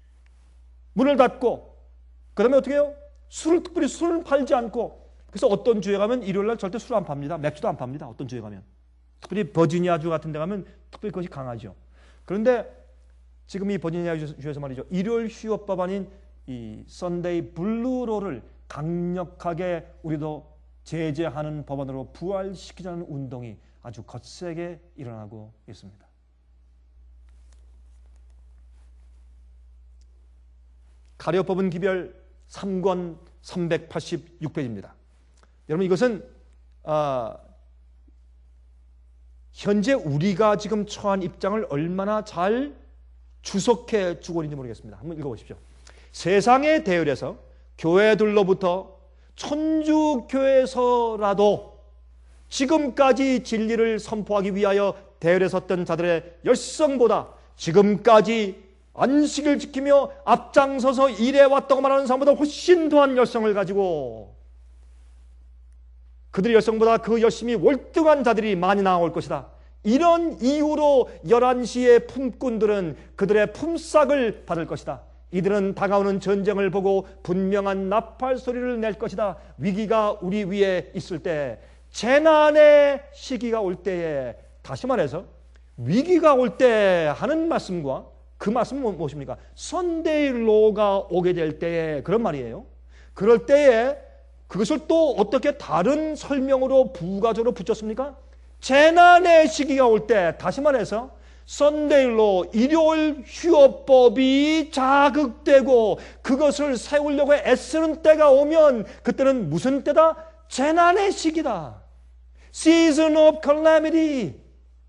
문을 닫고 그 다음에 어떻게 해요? 술을, 특별히 술을 팔지 않고, 그래서 어떤 주에 가면 일요일 날 절대 술 안 팝니다. 맥주도 안 팝니다. 어떤 주에 가면. 특별히 버지니아주 같은 데 가면 특별히 그것이 강하죠. 그런데 지금 이 버지니아주에서 말이죠. 일요일 휴업법안인 이 썬데이 블루로를 강력하게 우리도 제재하는 법안으로 부활시키자는 운동이 아주 거세게 일어나고 있습니다. 가려법은 기별 삼 권 삼백팔십육 페이지입니다. 여러분 이것은 아, 현재 우리가 지금 처한 입장을 얼마나 잘 주석해 주고 있는지 모르겠습니다. 한번 읽어보십시오. 세상의 대열에서 교회들로부터 천주교에서라도 지금까지 진리를 선포하기 위하여 대열에 섰던 자들의 열성보다 지금까지 안식을 지키며 앞장서서 일해왔다고 말하는 사람보다 훨씬 더한 열성을 가지고 그들의 열성보다 그 열심히 월등한 자들이 많이 나올 것이다. 이런 이유로 열한 시의 품꾼들은 그들의 품삯을 받을 것이다. 이들은 다가오는 전쟁을 보고 분명한 나팔 소리를 낼 것이다. 위기가 우리 위에 있을 때, 재난의 시기가 올 때에, 다시 말해서 위기가 올 때 하는 말씀과 그 말씀은 무엇입니까? 선데이 로가 오게 될 때에 그런 말이에요. 그럴 때에 그것을 또 어떻게 다른 설명으로 부가적으로 붙였습니까? 재난의 시기가 올 때, 다시 말해서 선데일로 일요일 휴업법이 자극되고 그것을 세우려고 애쓰는 때가 오면 그때는 무슨 때다? 재난의 시기다. Season of calamity.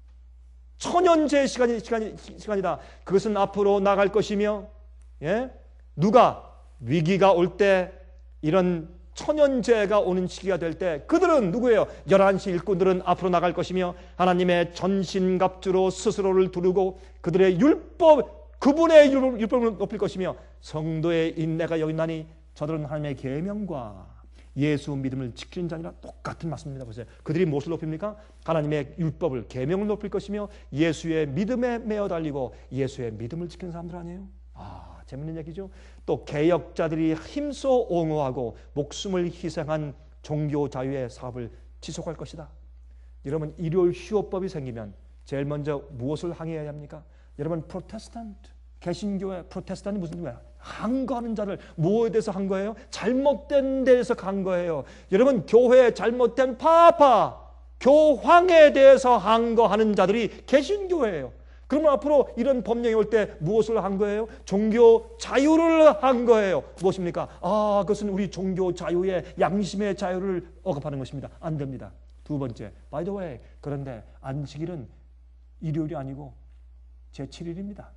천연제 시간이, 시간이, 시간이다. 그것은 앞으로 나갈 것이며, 예? 누가 위기가 올 때 이런 천연재해가 오는 시기가 될 때 그들은 누구예요? 열한 시 일꾼들은 앞으로 나갈 것이며 하나님의 전신갑주로 스스로를 두르고 그들의 율법, 그분의 율법을 높일 것이며 성도의 인내가 여기 있나니 저들은 하나님의 계명과 예수 믿음을 지키는 자니라. 똑같은 말씀입니다. 보세요. 그들이 무엇을 높입니까? 하나님의 율법을, 계명을 높일 것이며 예수의 믿음에 매어 달리고 예수의 믿음을 지키는 사람들 아니에요? 아, 재밌는 얘기죠. 또 개혁자들이 힘써 옹호하고 목숨을 희생한 종교 자유의 사업을 지속할 것이다. 여러분, 일요일 휴업법이 생기면 제일 먼저 무엇을 항의해야 합니까? 여러분, 프로테스탄트, 개신교회 프로테스탄이 무슨 말이야? 항거하는 자를 뭐에 대해서 한 거예요? 잘못된 데에서 간 거예요. 여러분, 교회에 잘못된 파파, 교황에 대해서 항거하는 자들이 개신교회예요. 그러면 앞으로 이런 법령이 올 때 무엇을 한 거예요? 종교 자유를 한 거예요. 무엇입니까? 아, 그것은 우리 종교 자유의 양심의 자유를 억압하는 것입니다. 안 됩니다. 두 번째, by the way, 그런데 안식일은 일요일이 아니고 제칠 일입니다.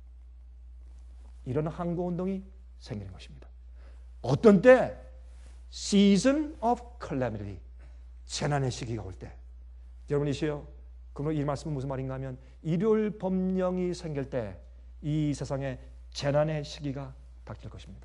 이런 항거운동이 생기는 것입니다. 어떤 때? Season of calamity. 재난의 시기가 올 때. 여러분이시여, 그러면 이 말씀은 무슨 말인가 하면 일요일 법령이 생길 때 이 세상에 재난의 시기가 닥칠 것입니다.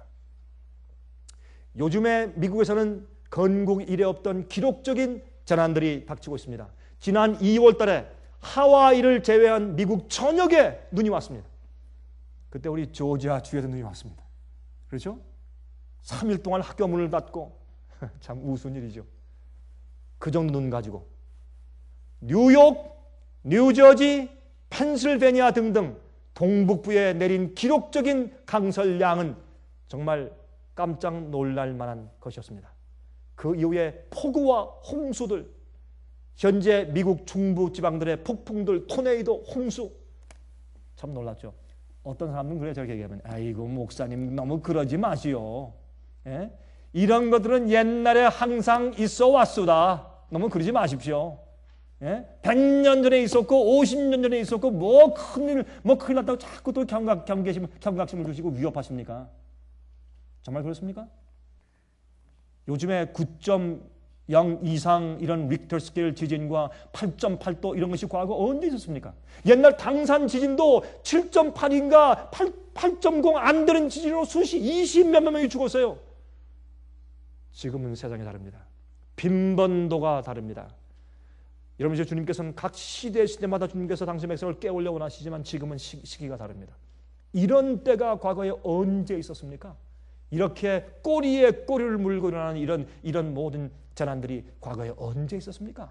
요즘에 미국에서는 건국 이래 없던 기록적인 재난들이 닥치고 있습니다. 지난 이월 달에 하와이를 제외한 미국 전역에 눈이 왔습니다. 그때 우리 조지아 주에도 눈이 왔습니다. 그렇죠? 삼 일 동안 학교 문을 닫고 참 우스운 일이죠. 그 정도 눈 가지고 뉴욕, 뉴저지, 펜실베니아 등등 동북부에 내린 기록적인 강설량은 정말 깜짝 놀랄 만한 것이었습니다. 그 이후에 폭우와 홍수들, 현재 미국 중부 지방들의 폭풍들, 토네이도, 홍수, 참 놀랐죠. 어떤 사람은 그래 저렇게 얘기하면 아이고 목사님 너무 그러지 마시오. 예? 이런 것들은 옛날에 항상 있어 왔수다. 너무 그러지 마십시오. 예? 백 년 전에 있었고 오십 년 전에 있었고 뭐 큰일 뭐 큰일 났다고 자꾸 또 경각 경계심 경각심을 주시고 위협하십니까? 정말 그렇습니까? 요즘에 구 점 영 이상 이런 릭터 스케일 지진과 팔 점 팔 도 이런 것이 과거 언제 있었습니까? 옛날 당산 지진도 칠 점 팔인가 팔 점 공 안 되는 지진으로 수십 이십 몇몇 명이 죽었어요. 지금은 세상이 다릅니다. 빈번도가 다릅니다. 여러분, 이제 주님께서는 각 시대 시대마다 주님께서 당신의 백성을 깨우려고 원하시지만 지금은 시, 시기가 다릅니다. 이런 때가 과거에 언제 있었습니까? 이렇게 꼬리에 꼬리를 물고 일어나는 이런 이런 모든 재난들이 과거에 언제 있었습니까?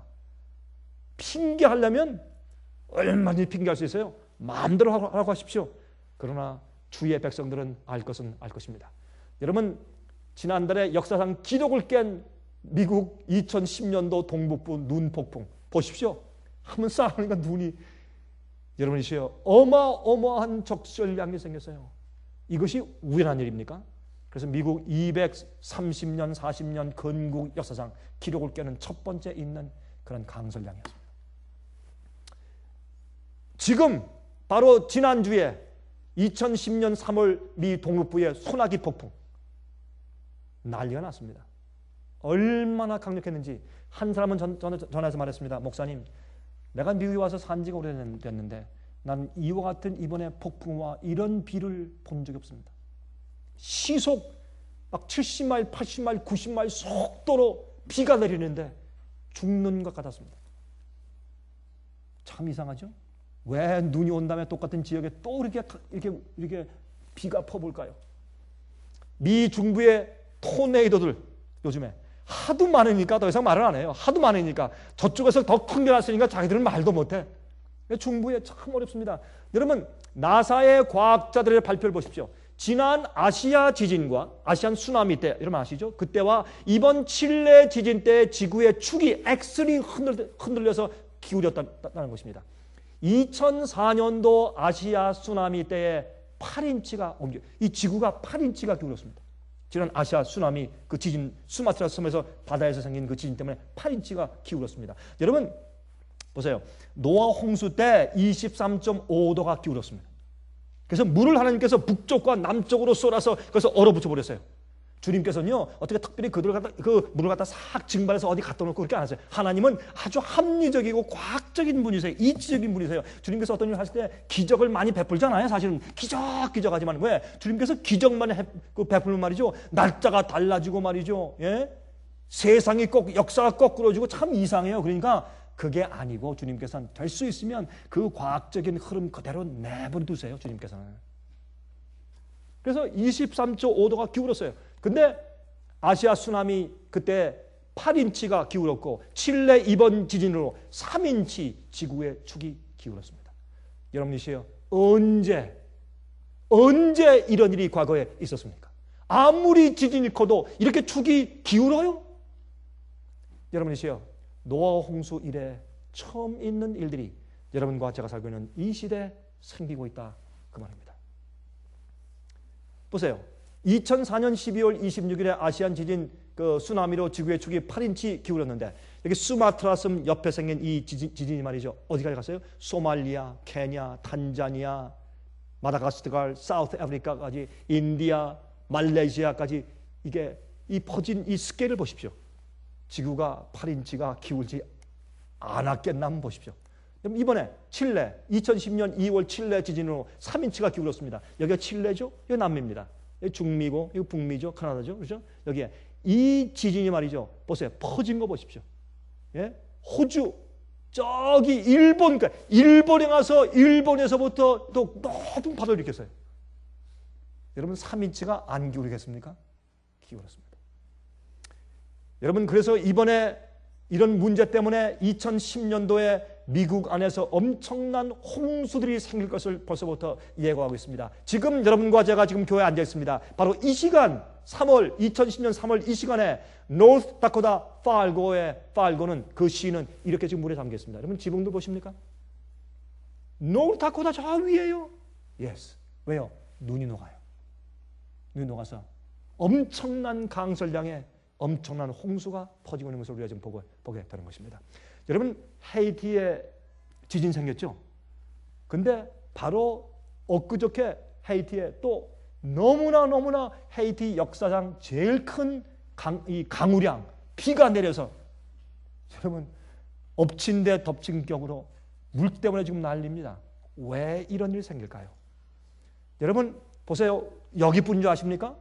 핑계하려면 얼마든지 핑계할 수 있어요. 마음대로 하라고 하십시오. 그러나 주의 백성들은 알 것은 알 것입니다. 여러분, 지난달에 역사상 기록을 깬 미국 이천십 년도 동북부 눈 폭풍 보십시오. 한번 쌓으니까 눈이 여러분이시여 어마어마한 적설량이 생겼어요. 이것이 우연한 일입니까? 그래서 미국 이백삼십 년, 사십 년 건국 역사상 기록을 깨는 첫 번째 있는 그런 강설량이었습니다. 지금 바로 지난주에 이천십 년 삼월 미 동북부의 소나기 폭풍 난리가 났습니다. 얼마나 강력했는지 한 사람은 전, 전, 전화해서 말했습니다. 목사님, 내가 미국에 와서 산 지가 오래됐는데 난 이와 같은 이번에 폭풍과 이런 비를 본 적이 없습니다. 시속 막 칠십 마일, 팔십 마일, 구십 마일 속도로 비가 내리는데 죽는 것 같았습니다. 참 이상하죠? 왜 눈이 온 다음에 똑같은 지역에 또 이렇게, 이렇게, 이렇게 비가 퍼볼까요? 미 중부의 토네이도들 요즘에 하도 많으니까 더 이상 말을 안 해요. 하도 많으니까 저쪽에서 더 큰 게 났으니까 자기들은 말도 못해. 중부에 참 어렵습니다. 여러분 나사의 과학자들의 발표를 보십시오. 지난 아시아 지진과 아시안 쓰나미 때 여러분 아시죠? 그때와 이번 칠레 지진 때 지구의 축이 X리 흔들려서 기울였다는 것입니다. 이천사 년도 아시아 쓰나미 때에 팔 인치가 옮겨 이 지구가 팔 인치가 기울었습니다. 지난 아시아 쓰나미 그 지진 수마트라 섬에서 바다에서 생긴 그 지진 때문에 팔 인치가 기울었습니다. 여러분 보세요. 노아 홍수 때 이십삼 점 오 도가 기울었습니다. 그래서 물을 하나님께서 북쪽과 남쪽으로 쏟아서 그래서 얼어붙여 버렸어요. 주님께서는요 어떻게 특별히 그들을 갖다 그 물을 갖다 싹 증발해서 어디 갖다 놓고 그렇게 안 하세요. 하나님은 아주 합리적이고 과학적인 분이세요. 이치적인 분이세요. 주님께서 어떤 일을 하실 때 기적을 많이 베풀잖아요. 사실은 기적 기적하지만 왜 주님께서 기적만 해, 그 베풀면 말이죠. 날짜가 달라지고 말이죠. 예? 세상이 꼭 역사가 거꾸로지고 참 이상해요. 그러니까 그게 아니고 주님께서는 될 수 있으면 그 과학적인 흐름 그대로 내버려 두세요. 주님께서는. 그래서 이십삼 점 오 도가 기울었어요. 근데 아시아 쓰나미 그때 팔 인치가 기울었고 칠레 이번 지진으로 삼 인치 지구의 축이 기울었습니다. 여러분이시여 언제 언제 이런 일이 과거에 있었습니까? 아무리 지진이 커도 이렇게 축이 기울어요? 여러분이시여 노아 홍수 이래 처음 있는 일들이 여러분과 제가 살고 있는 이 시대에 생기고 있다 그 말입니다. 보세요. 이천사 년 십이월 이십육일에 아시안 지진 그 쓰나미로 지구의 축이 팔 인치 기울었는데 여기 수마트라 섬 옆에 생긴 이 지진, 지진이 말이죠. 어디까지 갔어요? 소말리아, 케냐, 탄자니아, 마다가스카르, 사우스 아프리카까지 인디아, 말레이시아까지 이게 이 퍼진 이 스케일을 보십시오. 지구가 팔 인치가 기울지 않았겠나 한번 보십시오. 이번에 칠레 이천십 년 이월 칠레 지진으로 삼 인치가 기울었습니다. 여기가 칠레죠? 여기 남미입니다. 여기 중미고 여기 북미죠. 캐나다죠. 그렇죠? 여기에 이 지진이 말이죠. 보세요. 퍼진 거 보십시오. 예? 호주 저기 일본 그러니까 일본에 가서 일본에서부터 또 높은 파도를 일으켰어요. 여러분 삼 인치가 안 기울겠습니까? 기울었습니다. 여러분 그래서 이번에 이런 문제 때문에 이천십 년도에 미국 안에서 엄청난 홍수들이 생길 것을 벌써부터 예고하고 있습니다. 지금 여러분과 제가 지금 교회에 앉아 있습니다. 바로 이 시간 삼월 이천십 년 삼월 이 시간에 노스 다코타 팔고의 팔고는 그 시는 이렇게 지금 물에 잠겨 있습니다. 여러분 지붕들 보십니까? 노스 다코타 저 위에요. Yes. 왜요? 눈이 녹아요. 눈이 녹아서 엄청난 강설량에 엄청난 홍수가 퍼지고 있는 것을 우리가 지금 보고, 보게 되는 것입니다. 여러분 헤이티에 지진 생겼죠? 근데 바로 엊그저께 헤이티에 또 너무나 너무나 헤이티 역사상 제일 큰 강, 이 강우량 비가 내려서 여러분 엎친 데 덮친 격으로 물 때문에 지금 난립니다. 왜 이런 일이 생길까요? 여러분 보세요. 여기뿐인 줄 아십니까?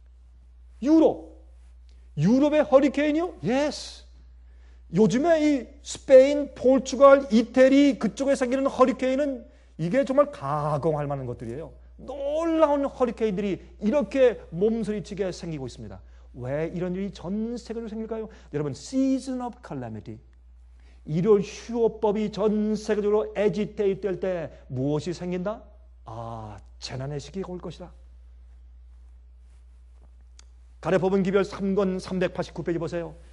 유럽 유럽의 허리케인이요? Yes. 요즘에 이 스페인, 포르투갈, 이태리 그쪽에 생기는 허리케인은 이게 정말 가공할 만한 것들이에요. 놀라운 허리케인들이 이렇게 몸서리치게 생기고 있습니다. 왜 이런 일이 전 세계적으로 생길까요? 여러분, Season of Calamity. 일월 휴업법이 전 세계적으로 에지테이트 될 때 무엇이 생긴다? 아, 재난의 시기가 올 것이다. 가랴법은 기별 삼 권 삼백팔십구 페이지 보세요.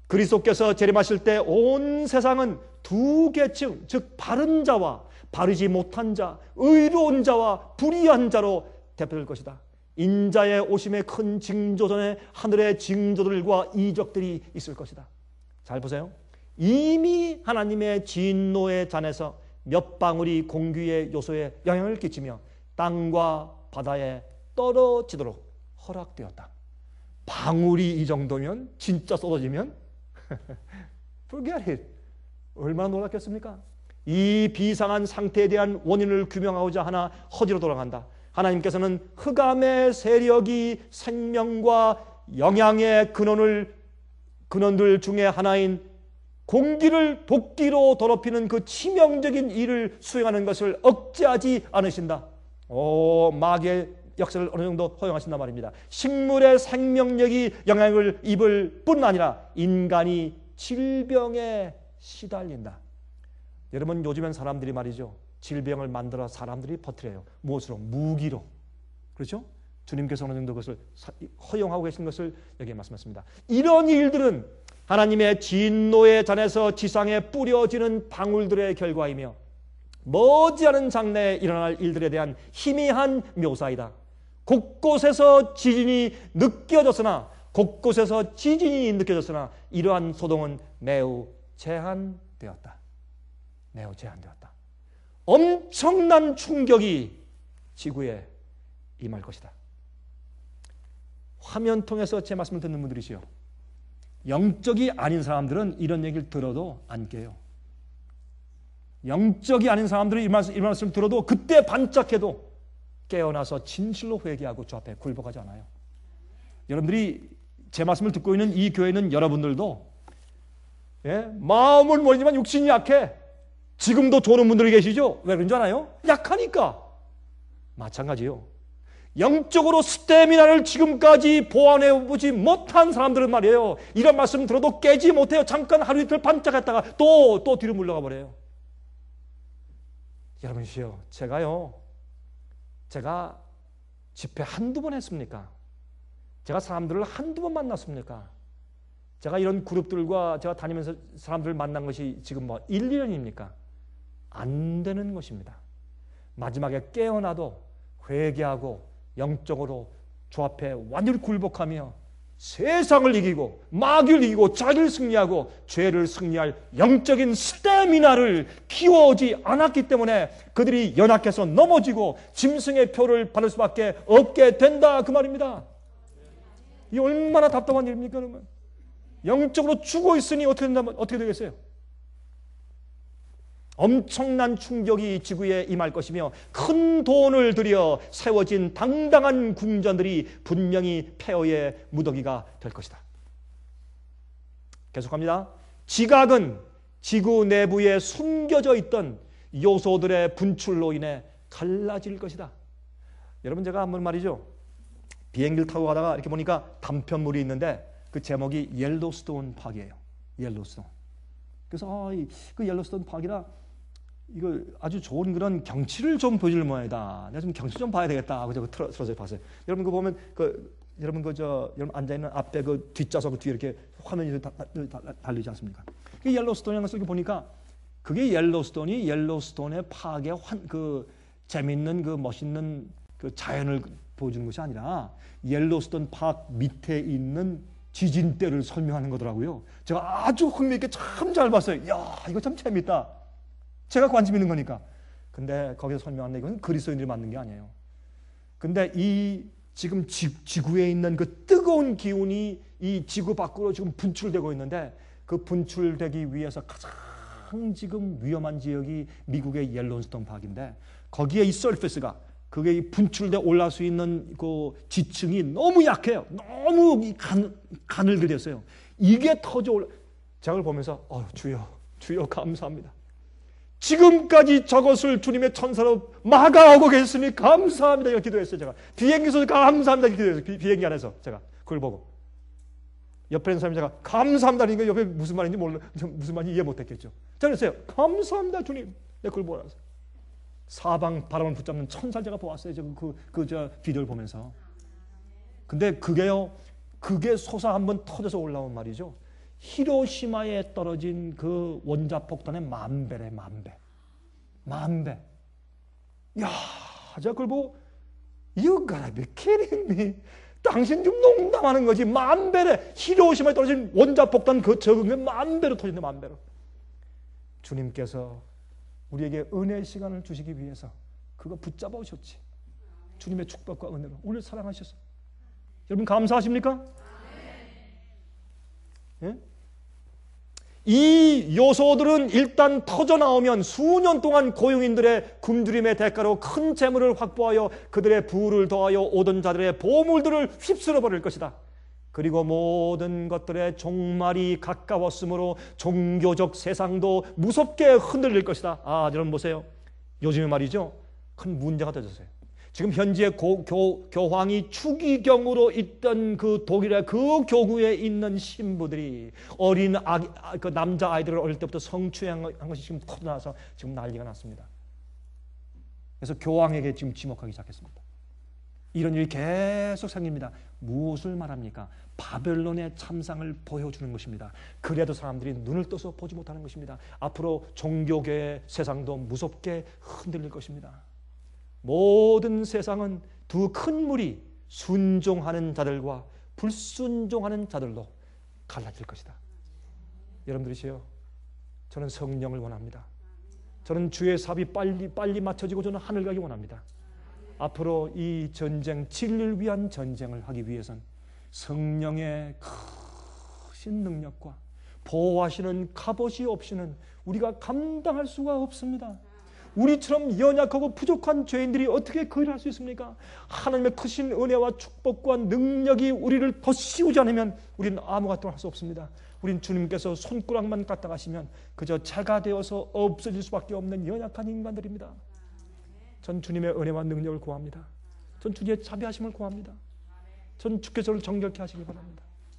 그리스도께서 재림하실 때 온 세상은 두 계층, 즉 바른 자와 바르지 못한 자, 의로운 자와 불의한 자로 대표될 것이다. 인자의 오심의 큰 징조전에 하늘의 징조들과 이적들이 있을 것이다. 잘 보세요. 이미 하나님의 진노의 잔에서 몇 방울이 공기의 요소에 영향을 끼치며 땅과 바다에 떨어지도록 허락되었다. 방울이 이 정도면, 진짜 쏟아지면 forget it. 얼마나 놀랍겠습니까? 이 비상한 상태에 대한 원인을 규명하고자 하나 허지로 돌아간다. 하나님께서는 흑암의 세력이 생명과 영양의 근원을, 근원들 중에 하나인 공기를 도끼로 더럽히는 그 치명적인 일을 수행하는 것을 억제하지 않으신다. 오, 마귀의 역사를 어느 정도 허용하신단 말입니다. 식물의 생명력이 영향을 입을 뿐 아니라 인간이 질병에 시달린다. 여러분, 요즘엔 사람들이 말이죠, 질병을 만들어 사람들이 퍼뜨려요. 무엇으로? 무기로. 그렇죠? 주님께서 어느 정도 그것을 허용하고 계신 것을 여기에 말씀하십니다. 이런 일들은 하나님의 진노의 잔에서 지상에 뿌려지는 방울들의 결과이며 머지않은 장래에 일어날 일들에 대한 희미한 묘사이다. 곳곳에서 지진이 느껴졌으나 곳곳에서 지진이 느껴졌으나 이러한 소동은 매우 제한되었다. 매우 제한되었다. 엄청난 충격이 지구에 임할 것이다. 화면 통해서 제 말씀을 듣는 분들이시요, 영적이 아닌 사람들은 이런 얘기를 들어도 안 깨요. 영적이 아닌 사람들은 이 말씀, 이 말씀을 들어도 그때 반짝해도 깨어나서 진실로 회개하고 주 앞에 굴복하지 않아요. 여러분들이 제 말씀을 듣고 있는 이 교회는 여러분들도, 예? 마음은 멀지만 육신이 약해. 지금도 좋은 분들이 계시죠? 왜 그런 줄 알아요? 약하니까. 마찬가지요. 영적으로 스태미나를 지금까지 보완해보지 못한 사람들은 말이에요, 이런 말씀 들어도 깨지 못해요. 잠깐 하루 이틀 반짝했다가 또, 또 뒤로 물러가 버려요. 여러분이시여, 제가요, 제가 집회 한두 번 했습니까? 제가 사람들을 한두 번 만났습니까? 제가 이런 그룹들과 제가 다니면서 사람들을 만난 것이 지금 뭐 일, 이 년입니까? 안 되는 것입니다. 마지막에 깨어나도 회개하고 영적으로 주 앞에 완전히 굴복하며 세상을 이기고 마귀를 이기고 자기를 승리하고 죄를 승리할 영적인 스태미나를 키워오지 않았기 때문에 그들이 연약해서 넘어지고 짐승의 표를 받을 수밖에 없게 된다, 그 말입니다. 이 얼마나 답답한 일입니까? 그러면 영적으로 죽어 있으니 어떻게 된다면 어떻게 되겠어요? 엄청난 충격이 지구에 임할 것이며 큰 돈을 들여 세워진 당당한 궁전들이 분명히 폐허의 무더기가 될 것이다. 계속합니다. 지각은 지구 내부에 숨겨져 있던 요소들의 분출로 인해 갈라질 것이다. 여러분, 제가 한번 말이죠, 비행기를 타고 가다가 이렇게 보니까 단편물이 있는데 그 제목이 옐로스톤 파크예요. 옐로스톤. 그래서 아, 그 옐로스톤 파크라 이거 아주 좋은 그런 경치를 좀 보여줄 모양이다. 내가 좀 경치 좀 봐야 되겠다 하고 제가 틀어, 틀어서 봤어요. 여러분 그 보면 그 여러분 그 저 여러분 앉아 있는 앞에 그 뒷좌석 뒤에 이렇게 화면이 다, 다, 다, 달리지 않습니까? 그 옐로스톤이라는 것을 이렇게 보니까 그게 옐로스톤이 옐로스톤의 파악의 환, 그 재밌는 그 멋있는 그 자연을 보여주는 것이 아니라 옐로스톤 파악 밑에 있는 지진대를 설명하는 거더라고요. 제가 아주 흥미있게 참 잘 봤어요. 야, 이거 참 재밌다. 제가 관심 있는 거니까. 근데 거기서 설명하는 이건 그리스도인들이 만든 게 아니에요. 근데 이 지금 지, 지구에 있는 그 뜨거운 기운이 이 지구 밖으로 지금 분출되고 있는데 그 분출되기 위해서 가장 지금 위험한 지역이 미국의 옐로스톤 파크인데 거기에 이 서페스가 그게 분출돼 올라올 수 있는 그 지층이 너무 약해요. 너무 간, 가늘게 됐어요. 이게 터져 올라. 제가 보면서 어, 주여, 주여 감사합니다. 지금까지 저것을 주님의 천사로 막아오고 계셨으니 감사합니다. 이렇게 기도했어요. 제가 비행기에서 감사합니다. 이렇게 기도했어요. 비, 비행기 안에서 제가 그걸 보고 옆에 있는 사람이 제가 감사합니다. 그러니까 옆에 무슨 말인지 몰라, 무슨 말인지 이해 못했겠죠. 저는 그랬어요. 감사합니다, 주님. 내가 그걸 보고 나서 사방 바람을 붙잡는 천사를 제가 보았어요. 그, 그, 저 비디오를 보면서. 근데 그게요, 그게 솟아 한번 터져서 올라온 말이죠. 히로시마에 떨어진 그 원자폭탄의 만 배래, 만 배. 만 배. 야, 제가 그걸 보고, You gotta be kidding me. 당신 좀 농담하는 거지. 만 배래. 히로시마에 떨어진 원자폭탄 그 적은 게 만 배로 터진다, 만 배로. 주님께서 우리에게 은혜의 시간을 주시기 위해서 그거 붙잡아 오셨지. 주님의 축복과 은혜로 우리를 사랑하셔서. 여러분 감사하십니까? 예? 이 요소들은 일단 터져 나오면 수년 동안 고용인들의 굶주림의 대가로 큰 재물을 확보하여 그들의 부를 더하여 오던 자들의 보물들을 휩쓸어 버릴 것이다. 그리고 모든 것들의 종말이 가까웠으므로 종교적 세상도 무섭게 흔들릴 것이다. 아, 여러분 보세요. 요즘에 말이죠. 큰 문제가 터졌어요. 지금 현재 고, 교, 교황이 추기경으로 있던 그 독일의 그 교구에 있는 신부들이 어린 아기, 그 남자 아이들을 어릴 때부터 성추행한 것이 지금 터져나와서 지금 난리가 났습니다. 그래서 교황에게 지금 지목하기 시작했습니다. 이런 일이 계속 생깁니다. 무엇을 말합니까? 바벨론의 참상을 보여주는 것입니다. 그래도 사람들이 눈을 떠서 보지 못하는 것입니다. 앞으로 종교계의 세상도 무섭게 흔들릴 것입니다. 모든 세상은 두 큰 물이 순종하는 자들과 불순종하는 자들로 갈라질 것이다. 여러분들이시요, 저는 성령을 원합니다. 저는 주의 삽이 빨리 빨리 맞춰지고 저는 하늘 가기 원합니다. 앞으로 이 전쟁, 진리를 위한 전쟁을 하기 위해선 성령의 크신 능력과 보호하시는 갑옷이 없이는 우리가 감당할 수가 없습니다. 우리처럼 연약하고 부족한 죄인들이 어떻게 그 일을 할 수 있습니까? 하나님의 크신 은혜와 축복과 능력이 우리를 더 씌우지 않으면 우리는 아무것도 할 수 없습니다. 우린 주님께서 손가락만 갖다 가시면 그저 재가 되어서 없어질 수밖에 없는 연약한 인간들입니다. 전 주님의 은혜와 능력을 구합니다. 전 주님의 자비하심을 구합니다. 전 주께서 저를 정결케 하시기 바랍니다.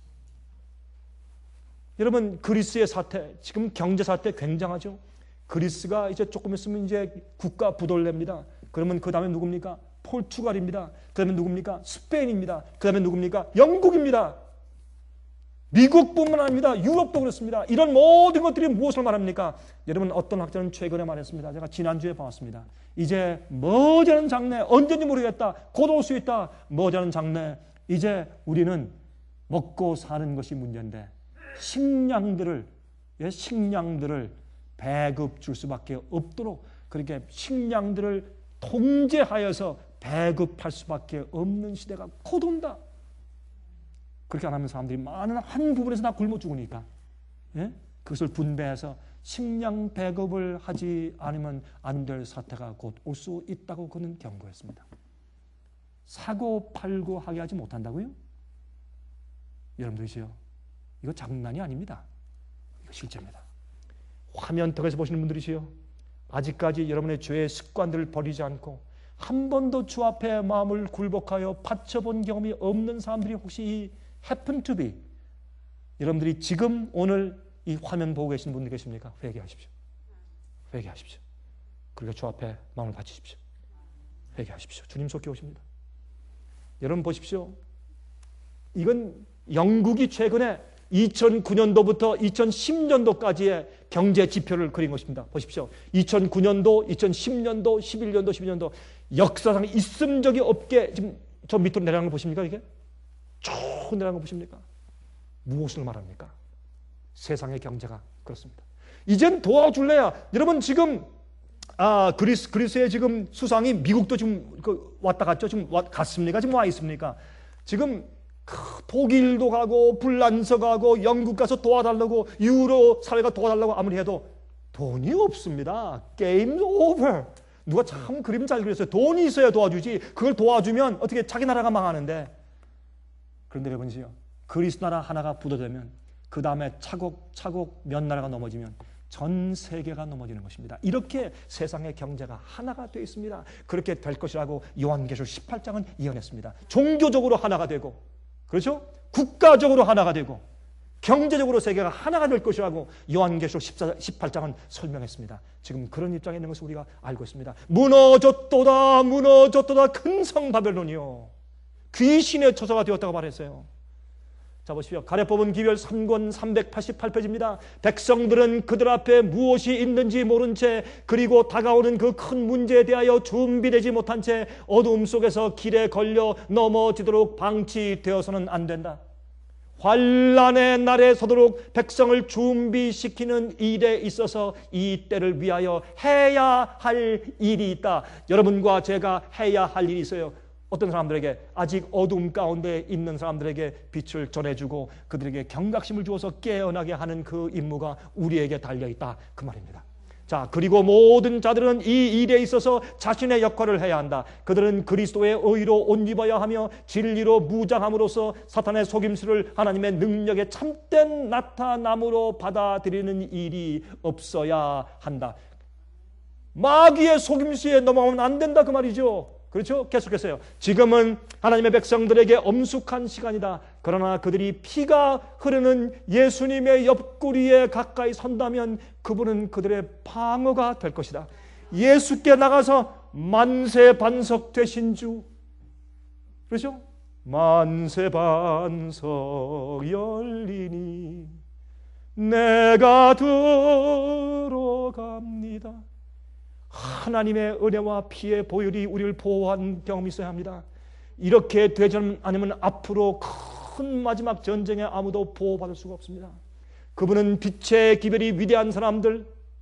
여러분, 그리스의 사태, 지금 경제 사태 굉장하죠. 그리스가 이제 조금 있으면 이제 국가 부도됩니다. 그러면 그 다음에 누굽니까? 포르투갈입니다. 그 다음에 누굽니까? 스페인입니다. 그 다음에 누굽니까? 영국입니다. 미국뿐만 아닙니다. 유럽도 그렇습니다. 이런 모든 것들이 무엇을 말합니까? 여러분, 어떤 학자는 최근에 말했습니다. 제가 지난주에 봤습니다. 이제 머지않은 장래, 언제인지 모르겠다. 곧 올 수 있다. 머지않은 장래, 이제 우리는 먹고 사는 것이 문제인데 식량들을, 예, 식량들을 배급 줄 수밖에 없도록 그렇게 식량들을 통제하여서 배급할 수밖에 없는 시대가 곧 온다. 그렇게 안 하면 사람들이 많은 한 부분에서 다 굶어 죽으니까, 예? 그것을 분배해서 식량 배급을 하지 않으면 안 될 사태가 곧 올 수 있다고 그는 경고했습니다. 사고 팔고 하게 하지 못한다고요? 여러분들이시요, 이거 장난이 아닙니다. 이거 실제입니다. 화면턱에서 보시는 분들이시요, 아직까지 여러분의 죄의 습관들을 버리지 않고 한 번도 주 앞에 마음을 굴복하여 바쳐본 경험이 없는 사람들이 혹시 이 happen to be, 여러분들이 지금 오늘 이 화면 보고 계신 분들 계십니까? 회개하십시오. 회개하십시오. 그리고 주 앞에 마음을 바치십시오. 회개하십시오. 주님 속에 오십니다. 여러분 보십시오. 이건 영국이 최근에 이천구 년도부터 이천십 년도까지의 경제 지표를 그린 것입니다. 보십시오. 이천구 년도, 이천십 년도, 십일 년도, 십이 년도 역사상 있음 적이 없게 지금 저 밑으로 내려가는 거 보십니까? 이게 쭉 내려가는 거 보십니까? 무엇을 말합니까? 세상의 경제가 그렇습니다. 이젠 도와줄래야. 여러분 지금 아 그리스 그리스의 지금 수상이 미국도 지금 그 왔다 갔죠. 지금 왔, 갔습니까? 지금 와 있습니까? 지금 독일도 가고 불란서 가고 영국 가서 도와달라고 유로 사회가 도와달라고 아무리 해도 돈이 없습니다. 게임 오버. 누가 참 그림 잘 그렸어요. 돈이 있어야 도와주지. 그걸 도와주면 어떻게 자기 나라가 망하는데. 그런데 여러분이요, 그리스 나라 하나가 부도되면 그 다음에 차곡차곡 몇 나라가 넘어지면 전 세계가 넘어지는 것입니다. 이렇게 세상의 경제가 하나가 되어 있습니다. 그렇게 될 것이라고 요한계시록 십팔 장은 예언했습니다. 종교적으로 하나가 되고, 그렇죠? 국가적으로 하나가 되고 경제적으로 세계가 하나가 될 것이라고 요한계시록 십팔 장은 설명했습니다. 지금 그런 입장에 있는 것을 우리가 알고 있습니다. 무너졌도다 무너졌도다 큰 성 바벨론이요, 귀신의 처소가 되었다고 말했어요. 자 보십시오. 가래 뽑은 기별 삼 권 삼백팔십팔 페이지입니다. 백성들은 그들 앞에 무엇이 있는지 모른 채 그리고 다가오는 그 큰 문제에 대하여 준비되지 못한 채 어두움 속에서 길에 걸려 넘어지도록 방치되어서는 안 된다. 환난의 날에 서도록 백성을 준비시키는 일에 있어서 이 때를 위하여 해야 할 일이 있다. 여러분과 제가 해야 할 일이 있어요. 어떤 사람들에게, 아직 어둠 가운데 있는 사람들에게 빛을 전해주고 그들에게 경각심을 주어서 깨어나게 하는 그 임무가 우리에게 달려있다, 그 말입니다. 자, 그리고 모든 자들은 이 일에 있어서 자신의 역할을 해야 한다. 그들은 그리스도의 의로 옷 입어야 하며 진리로 무장함으로써 사탄의 속임수를 하나님의 능력의 참된 나타남으로 받아들이는 일이 없어야 한다. 마귀의 속임수에 넘어가면 안 된다, 그 말이죠. 그렇죠? 계속해서요. 지금은 하나님의 백성들에게 엄숙한 시간이다. 그러나 그들이 피가 흐르는 예수님의 옆구리에 가까이 선다면 그분은 그들의 방어가 될 것이다. 예수께 나가서 만세반석 되신 주, 그렇죠? 만세반석 열리니 내가 들어갑니다. 하나님의 은혜와 피의 보혈이 우리를 보호한 경험이 있어야 합니다. 이렇게 되지 않으면 앞으로 큰 마지막 전쟁에 아무도 보호받을 수가 없습니다. 그분은 빛의 기별이 위대한 사람들,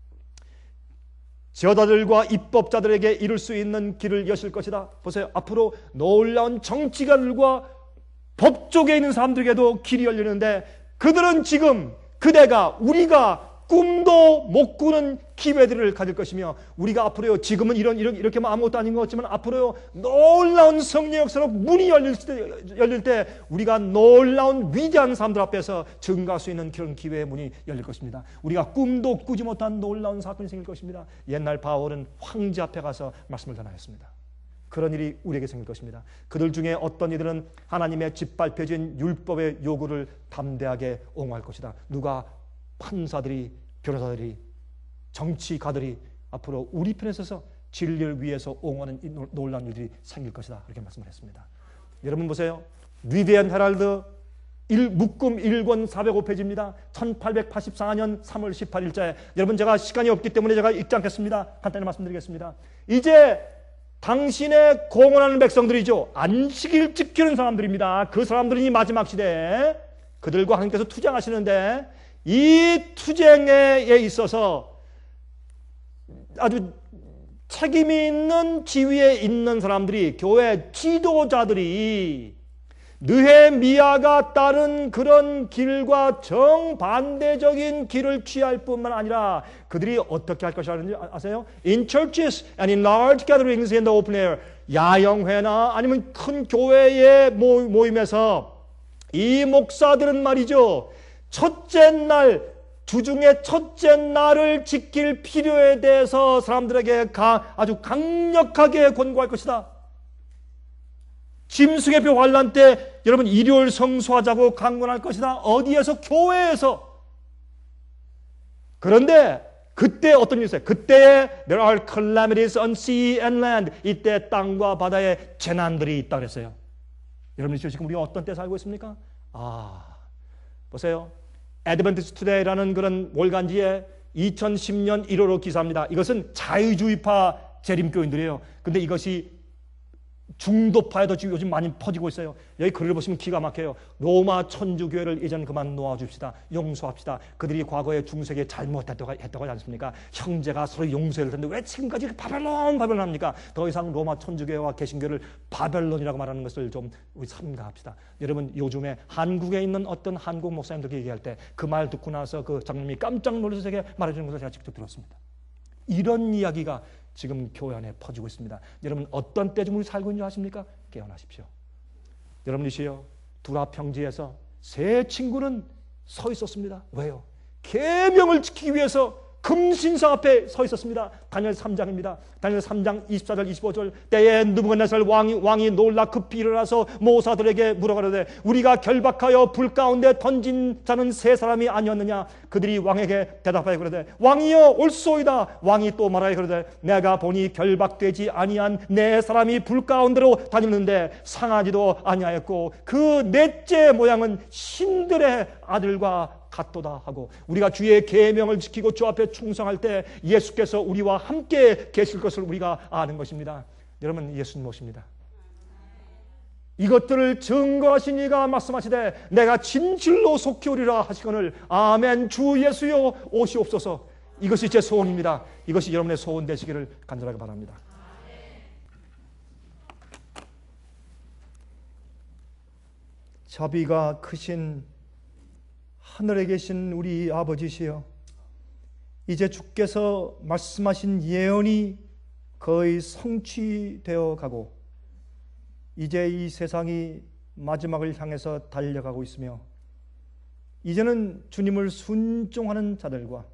제자들과 입법자들에게 이룰 수 있는 길을 여실 것이다. 보세요. 앞으로 놀라운 정치가들과 법조계에 있는 사람들에게도 길이 열리는데 그들은 지금 그대가, 우리가 꿈도 못 꾸는 기회들을 가질 것이며 우리가 앞으로요, 지금은 이런, 이런, 이렇게만 아무것도 아닌 것 같지만 앞으로요, 놀라운 성령 역사로 문이 열릴 때, 열릴 때 우리가 놀라운 위대한 사람들 앞에서 증거할 수 있는 그런 기회의 문이 열릴 것입니다. 우리가 꿈도 꾸지 못한 놀라운 사건이 생길 것입니다. 옛날 바울은 황제 앞에 가서 말씀을 전하였습니다. 그런 일이 우리에게 생길 것입니다. 그들 중에 어떤 이들은 하나님의 짓밟혀진 율법의 요구를 담대하게 옹호할 것이다. 누가? 판사들이, 변호사들이, 정치가들이 앞으로 우리 편에 서서 진리를 위해서 옹호하는 이 놀라운 일들이 생길 것이다. 이렇게 말씀을 했습니다. 여러분 보세요. 위대한 헤랄드 일, 묶음 일 권 사백오 페이지입니다. 천팔백팔십사 년 삼월 십팔일자에 여러분, 제가 시간이 없기 때문에 제가 읽지 않겠습니다. 간단히 말씀드리겠습니다. 이제 당신의 공헌하는 백성들이죠. 안식일 지키는 사람들입니다. 그 사람들은 이 마지막 시대에 그들과 하나님께서 투쟁하시는데 이 투쟁에 있어서 아주 책임이 있는 지위에 있는 사람들이, 교회 지도자들이 느헤미야가 따른 그런 길과 정반대적인 길을 취할 뿐만 아니라 그들이 어떻게 할 것이라는지 아세요? In churches and in large gatherings in the open air, 야영회나 아니면 큰 교회의 모임에서 이 목사들은 말이죠, 첫째 날, 주중의 첫째 날을 지킬 필요에 대해서 사람들에게 가, 아주 강력하게 권고할 것이다. 짐승의 표 환란 때 여러분 일요일 성수하자고 강권할 것이다. 어디에서? 교회에서. 그런데 그때 어떤 일이 있어요? 그때에 there are calamities on sea and land. 이때 땅과 바다에 재난들이 있다 그랬어요. 여러분이 지금 우리가 어떤 때 살고 있습니까? 아, 보세요. Adventist Today라는 그런 월간지에 이천십 년 일월호 기사입니다. 이것은 자유주의파 재림교인들이에요. 근데 이것이 중도파에도 지금 요즘 많이 퍼지고 있어요. 여기 글을 보시면 기가 막혀요. 로마 천주교회를 이제는 그만 놓아줍시다. 용서합시다. 그들이 과거에 중세기에 잘못했다고 했다고 하지 않습니까? 형제가 서로 용서해야 할 텐데 왜 지금까지 바벨론 바벨론 합니까? 더 이상 로마 천주교회와 개신교를 바벨론이라고 말하는 것을 좀 우리 삼가합시다. 여러분, 요즘에 한국에 있는 어떤 한국 목사님들 얘기할 때 그 말 듣고 나서 그 장로님이 깜짝 놀라서 제게 말해주는 것을 제가 직접 들었습니다. 이런 이야기가 지금 교회 안에 퍼지고 있습니다. 여러분, 어떤 때 좀 우리 살고 있는지 아십니까? 깨어나십시오. 여러분이시여, 두라 평지에서 세 친구는 서 있었습니다. 왜요? 계명을 지키기 위해서 금신상 앞에 서 있었습니다. 다니엘 삼 장입니다. 다니엘 삼 장 이십사 절 이십오 절. 때에 느부갓네살 왕이, 왕이 놀라 급히 일어나서 모사들에게 물어가로되 우리가 결박하여 불 가운데 던진 자는 세 사람이 아니었느냐. 그들이 왕에게 대답하여 그러되 왕이여 올소이다. 왕이 또 말하여 그러되 내가 보니 결박되지 아니한 네 사람이 불 가운데로 다니는데 상하지도 아니하였고 그 넷째 모양은 신들의 아들과 같도다 하고, 우리가 주의 계명을 지키고 주 앞에 충성할 때 예수께서 우리와 함께 계실 것을 우리가 아는 것입니다. 여러분, 예수님 오십니다. 이것들을 증거하신 이가 말씀하시되 내가 진실로 속히 오리라 하시거늘 아멘. 주 예수여 오시옵소서. 이것이 제 소원입니다. 이것이 여러분의 소원 되시기를 간절하게 바랍니다. 자비가 크신 하늘에 계신 우리 아버지시여, 이제 주께서 말씀하신 예언이 거의 성취되어 가고 이제 이 세상이 마지막을 향해서 달려가고 있으며 이제는 주님을 순종하는 자들과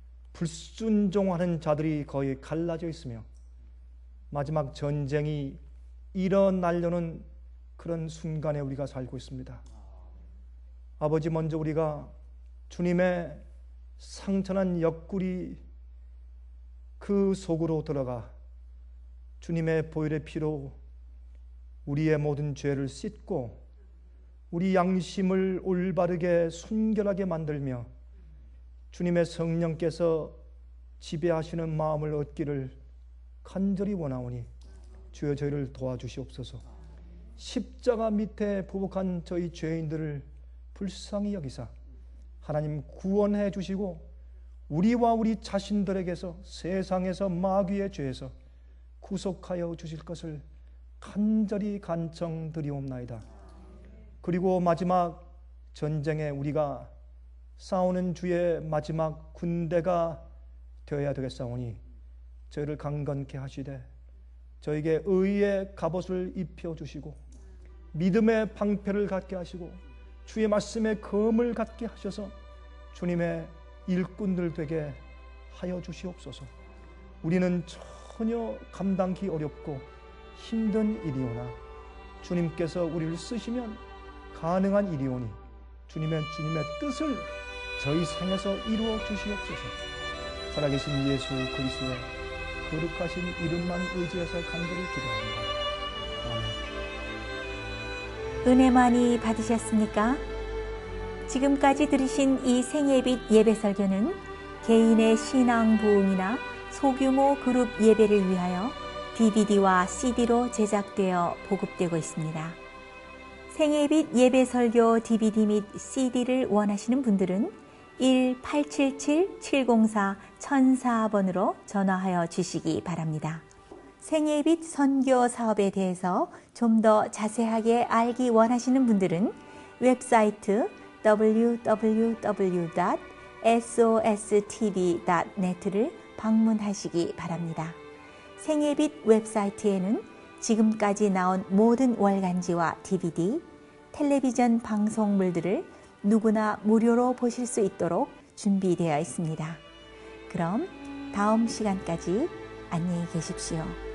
불순종하는 자들이 거의 갈라져 있으며 마지막 전쟁이 일어나려는 그런 순간에 우리가 살고 있습니다. 아버지, 먼저 우리가 주님의 상처난 옆구리 그 속으로 들어가 주님의 보혈의 피로 우리의 모든 죄를 씻고 우리 양심을 올바르게 순결하게 만들며 주님의 성령께서 지배하시는 마음을 얻기를 간절히 원하오니 주여 저희를 도와주시옵소서. 십자가 밑에 보복한 저희 죄인들을 불쌍히 여기사 하나님 구원해 주시고 우리와 우리 자신들에게서 세상에서 마귀의 죄에서 구속하여 주실 것을 간절히 간청드리옵나이다. 그리고 마지막 전쟁에 우리가 싸우는 주의 마지막 군대가 되어야 되겠사오니 저희를 강건케 하시되 저에게 의의 갑옷을 입혀주시고 믿음의 방패를 갖게 하시고 주의 말씀의 검을 갖게 하셔서 주님의 일꾼들 되게 하여 주시옵소서. 우리는 전혀 감당하기 어렵고 힘든 일이오나 주님께서 우리를 쓰시면 가능한 일이오니 주님의 주님의 뜻을 저희 삶에서 이루어 주시옵소서. 살아계신 예수 그리스도의 거룩하신 이름만 의지해서 간절히 기도합니다. 아멘. 은혜 많이 받으셨습니까? 지금까지 들으신 이 생예빛 예배 설교는 개인의 신앙 부흥이나 소규모 그룹 예배를 위하여 디비디와 씨디로 제작되어 보급되고 있습니다. 생예빛 예배 설교 디비디 및 씨디를 원하시는 분들은 일 팔칠칠 칠공사 천사 번으로 전화하여 주시기 바랍니다. 생예빛 선교 사업에 대해서 좀 더 자세하게 알기 원하시는 분들은 웹사이트 더블유 더블유 더블유 닷 에스오에스티비 닷 넷을 방문하시기 바랍니다. 생예빛 웹사이트에는 지금까지 나온 모든 월간지와 디비디, 텔레비전 방송물들을 누구나 무료로 보실 수 있도록 준비되어 있습니다. 그럼 다음 시간까지 안녕히 계십시오.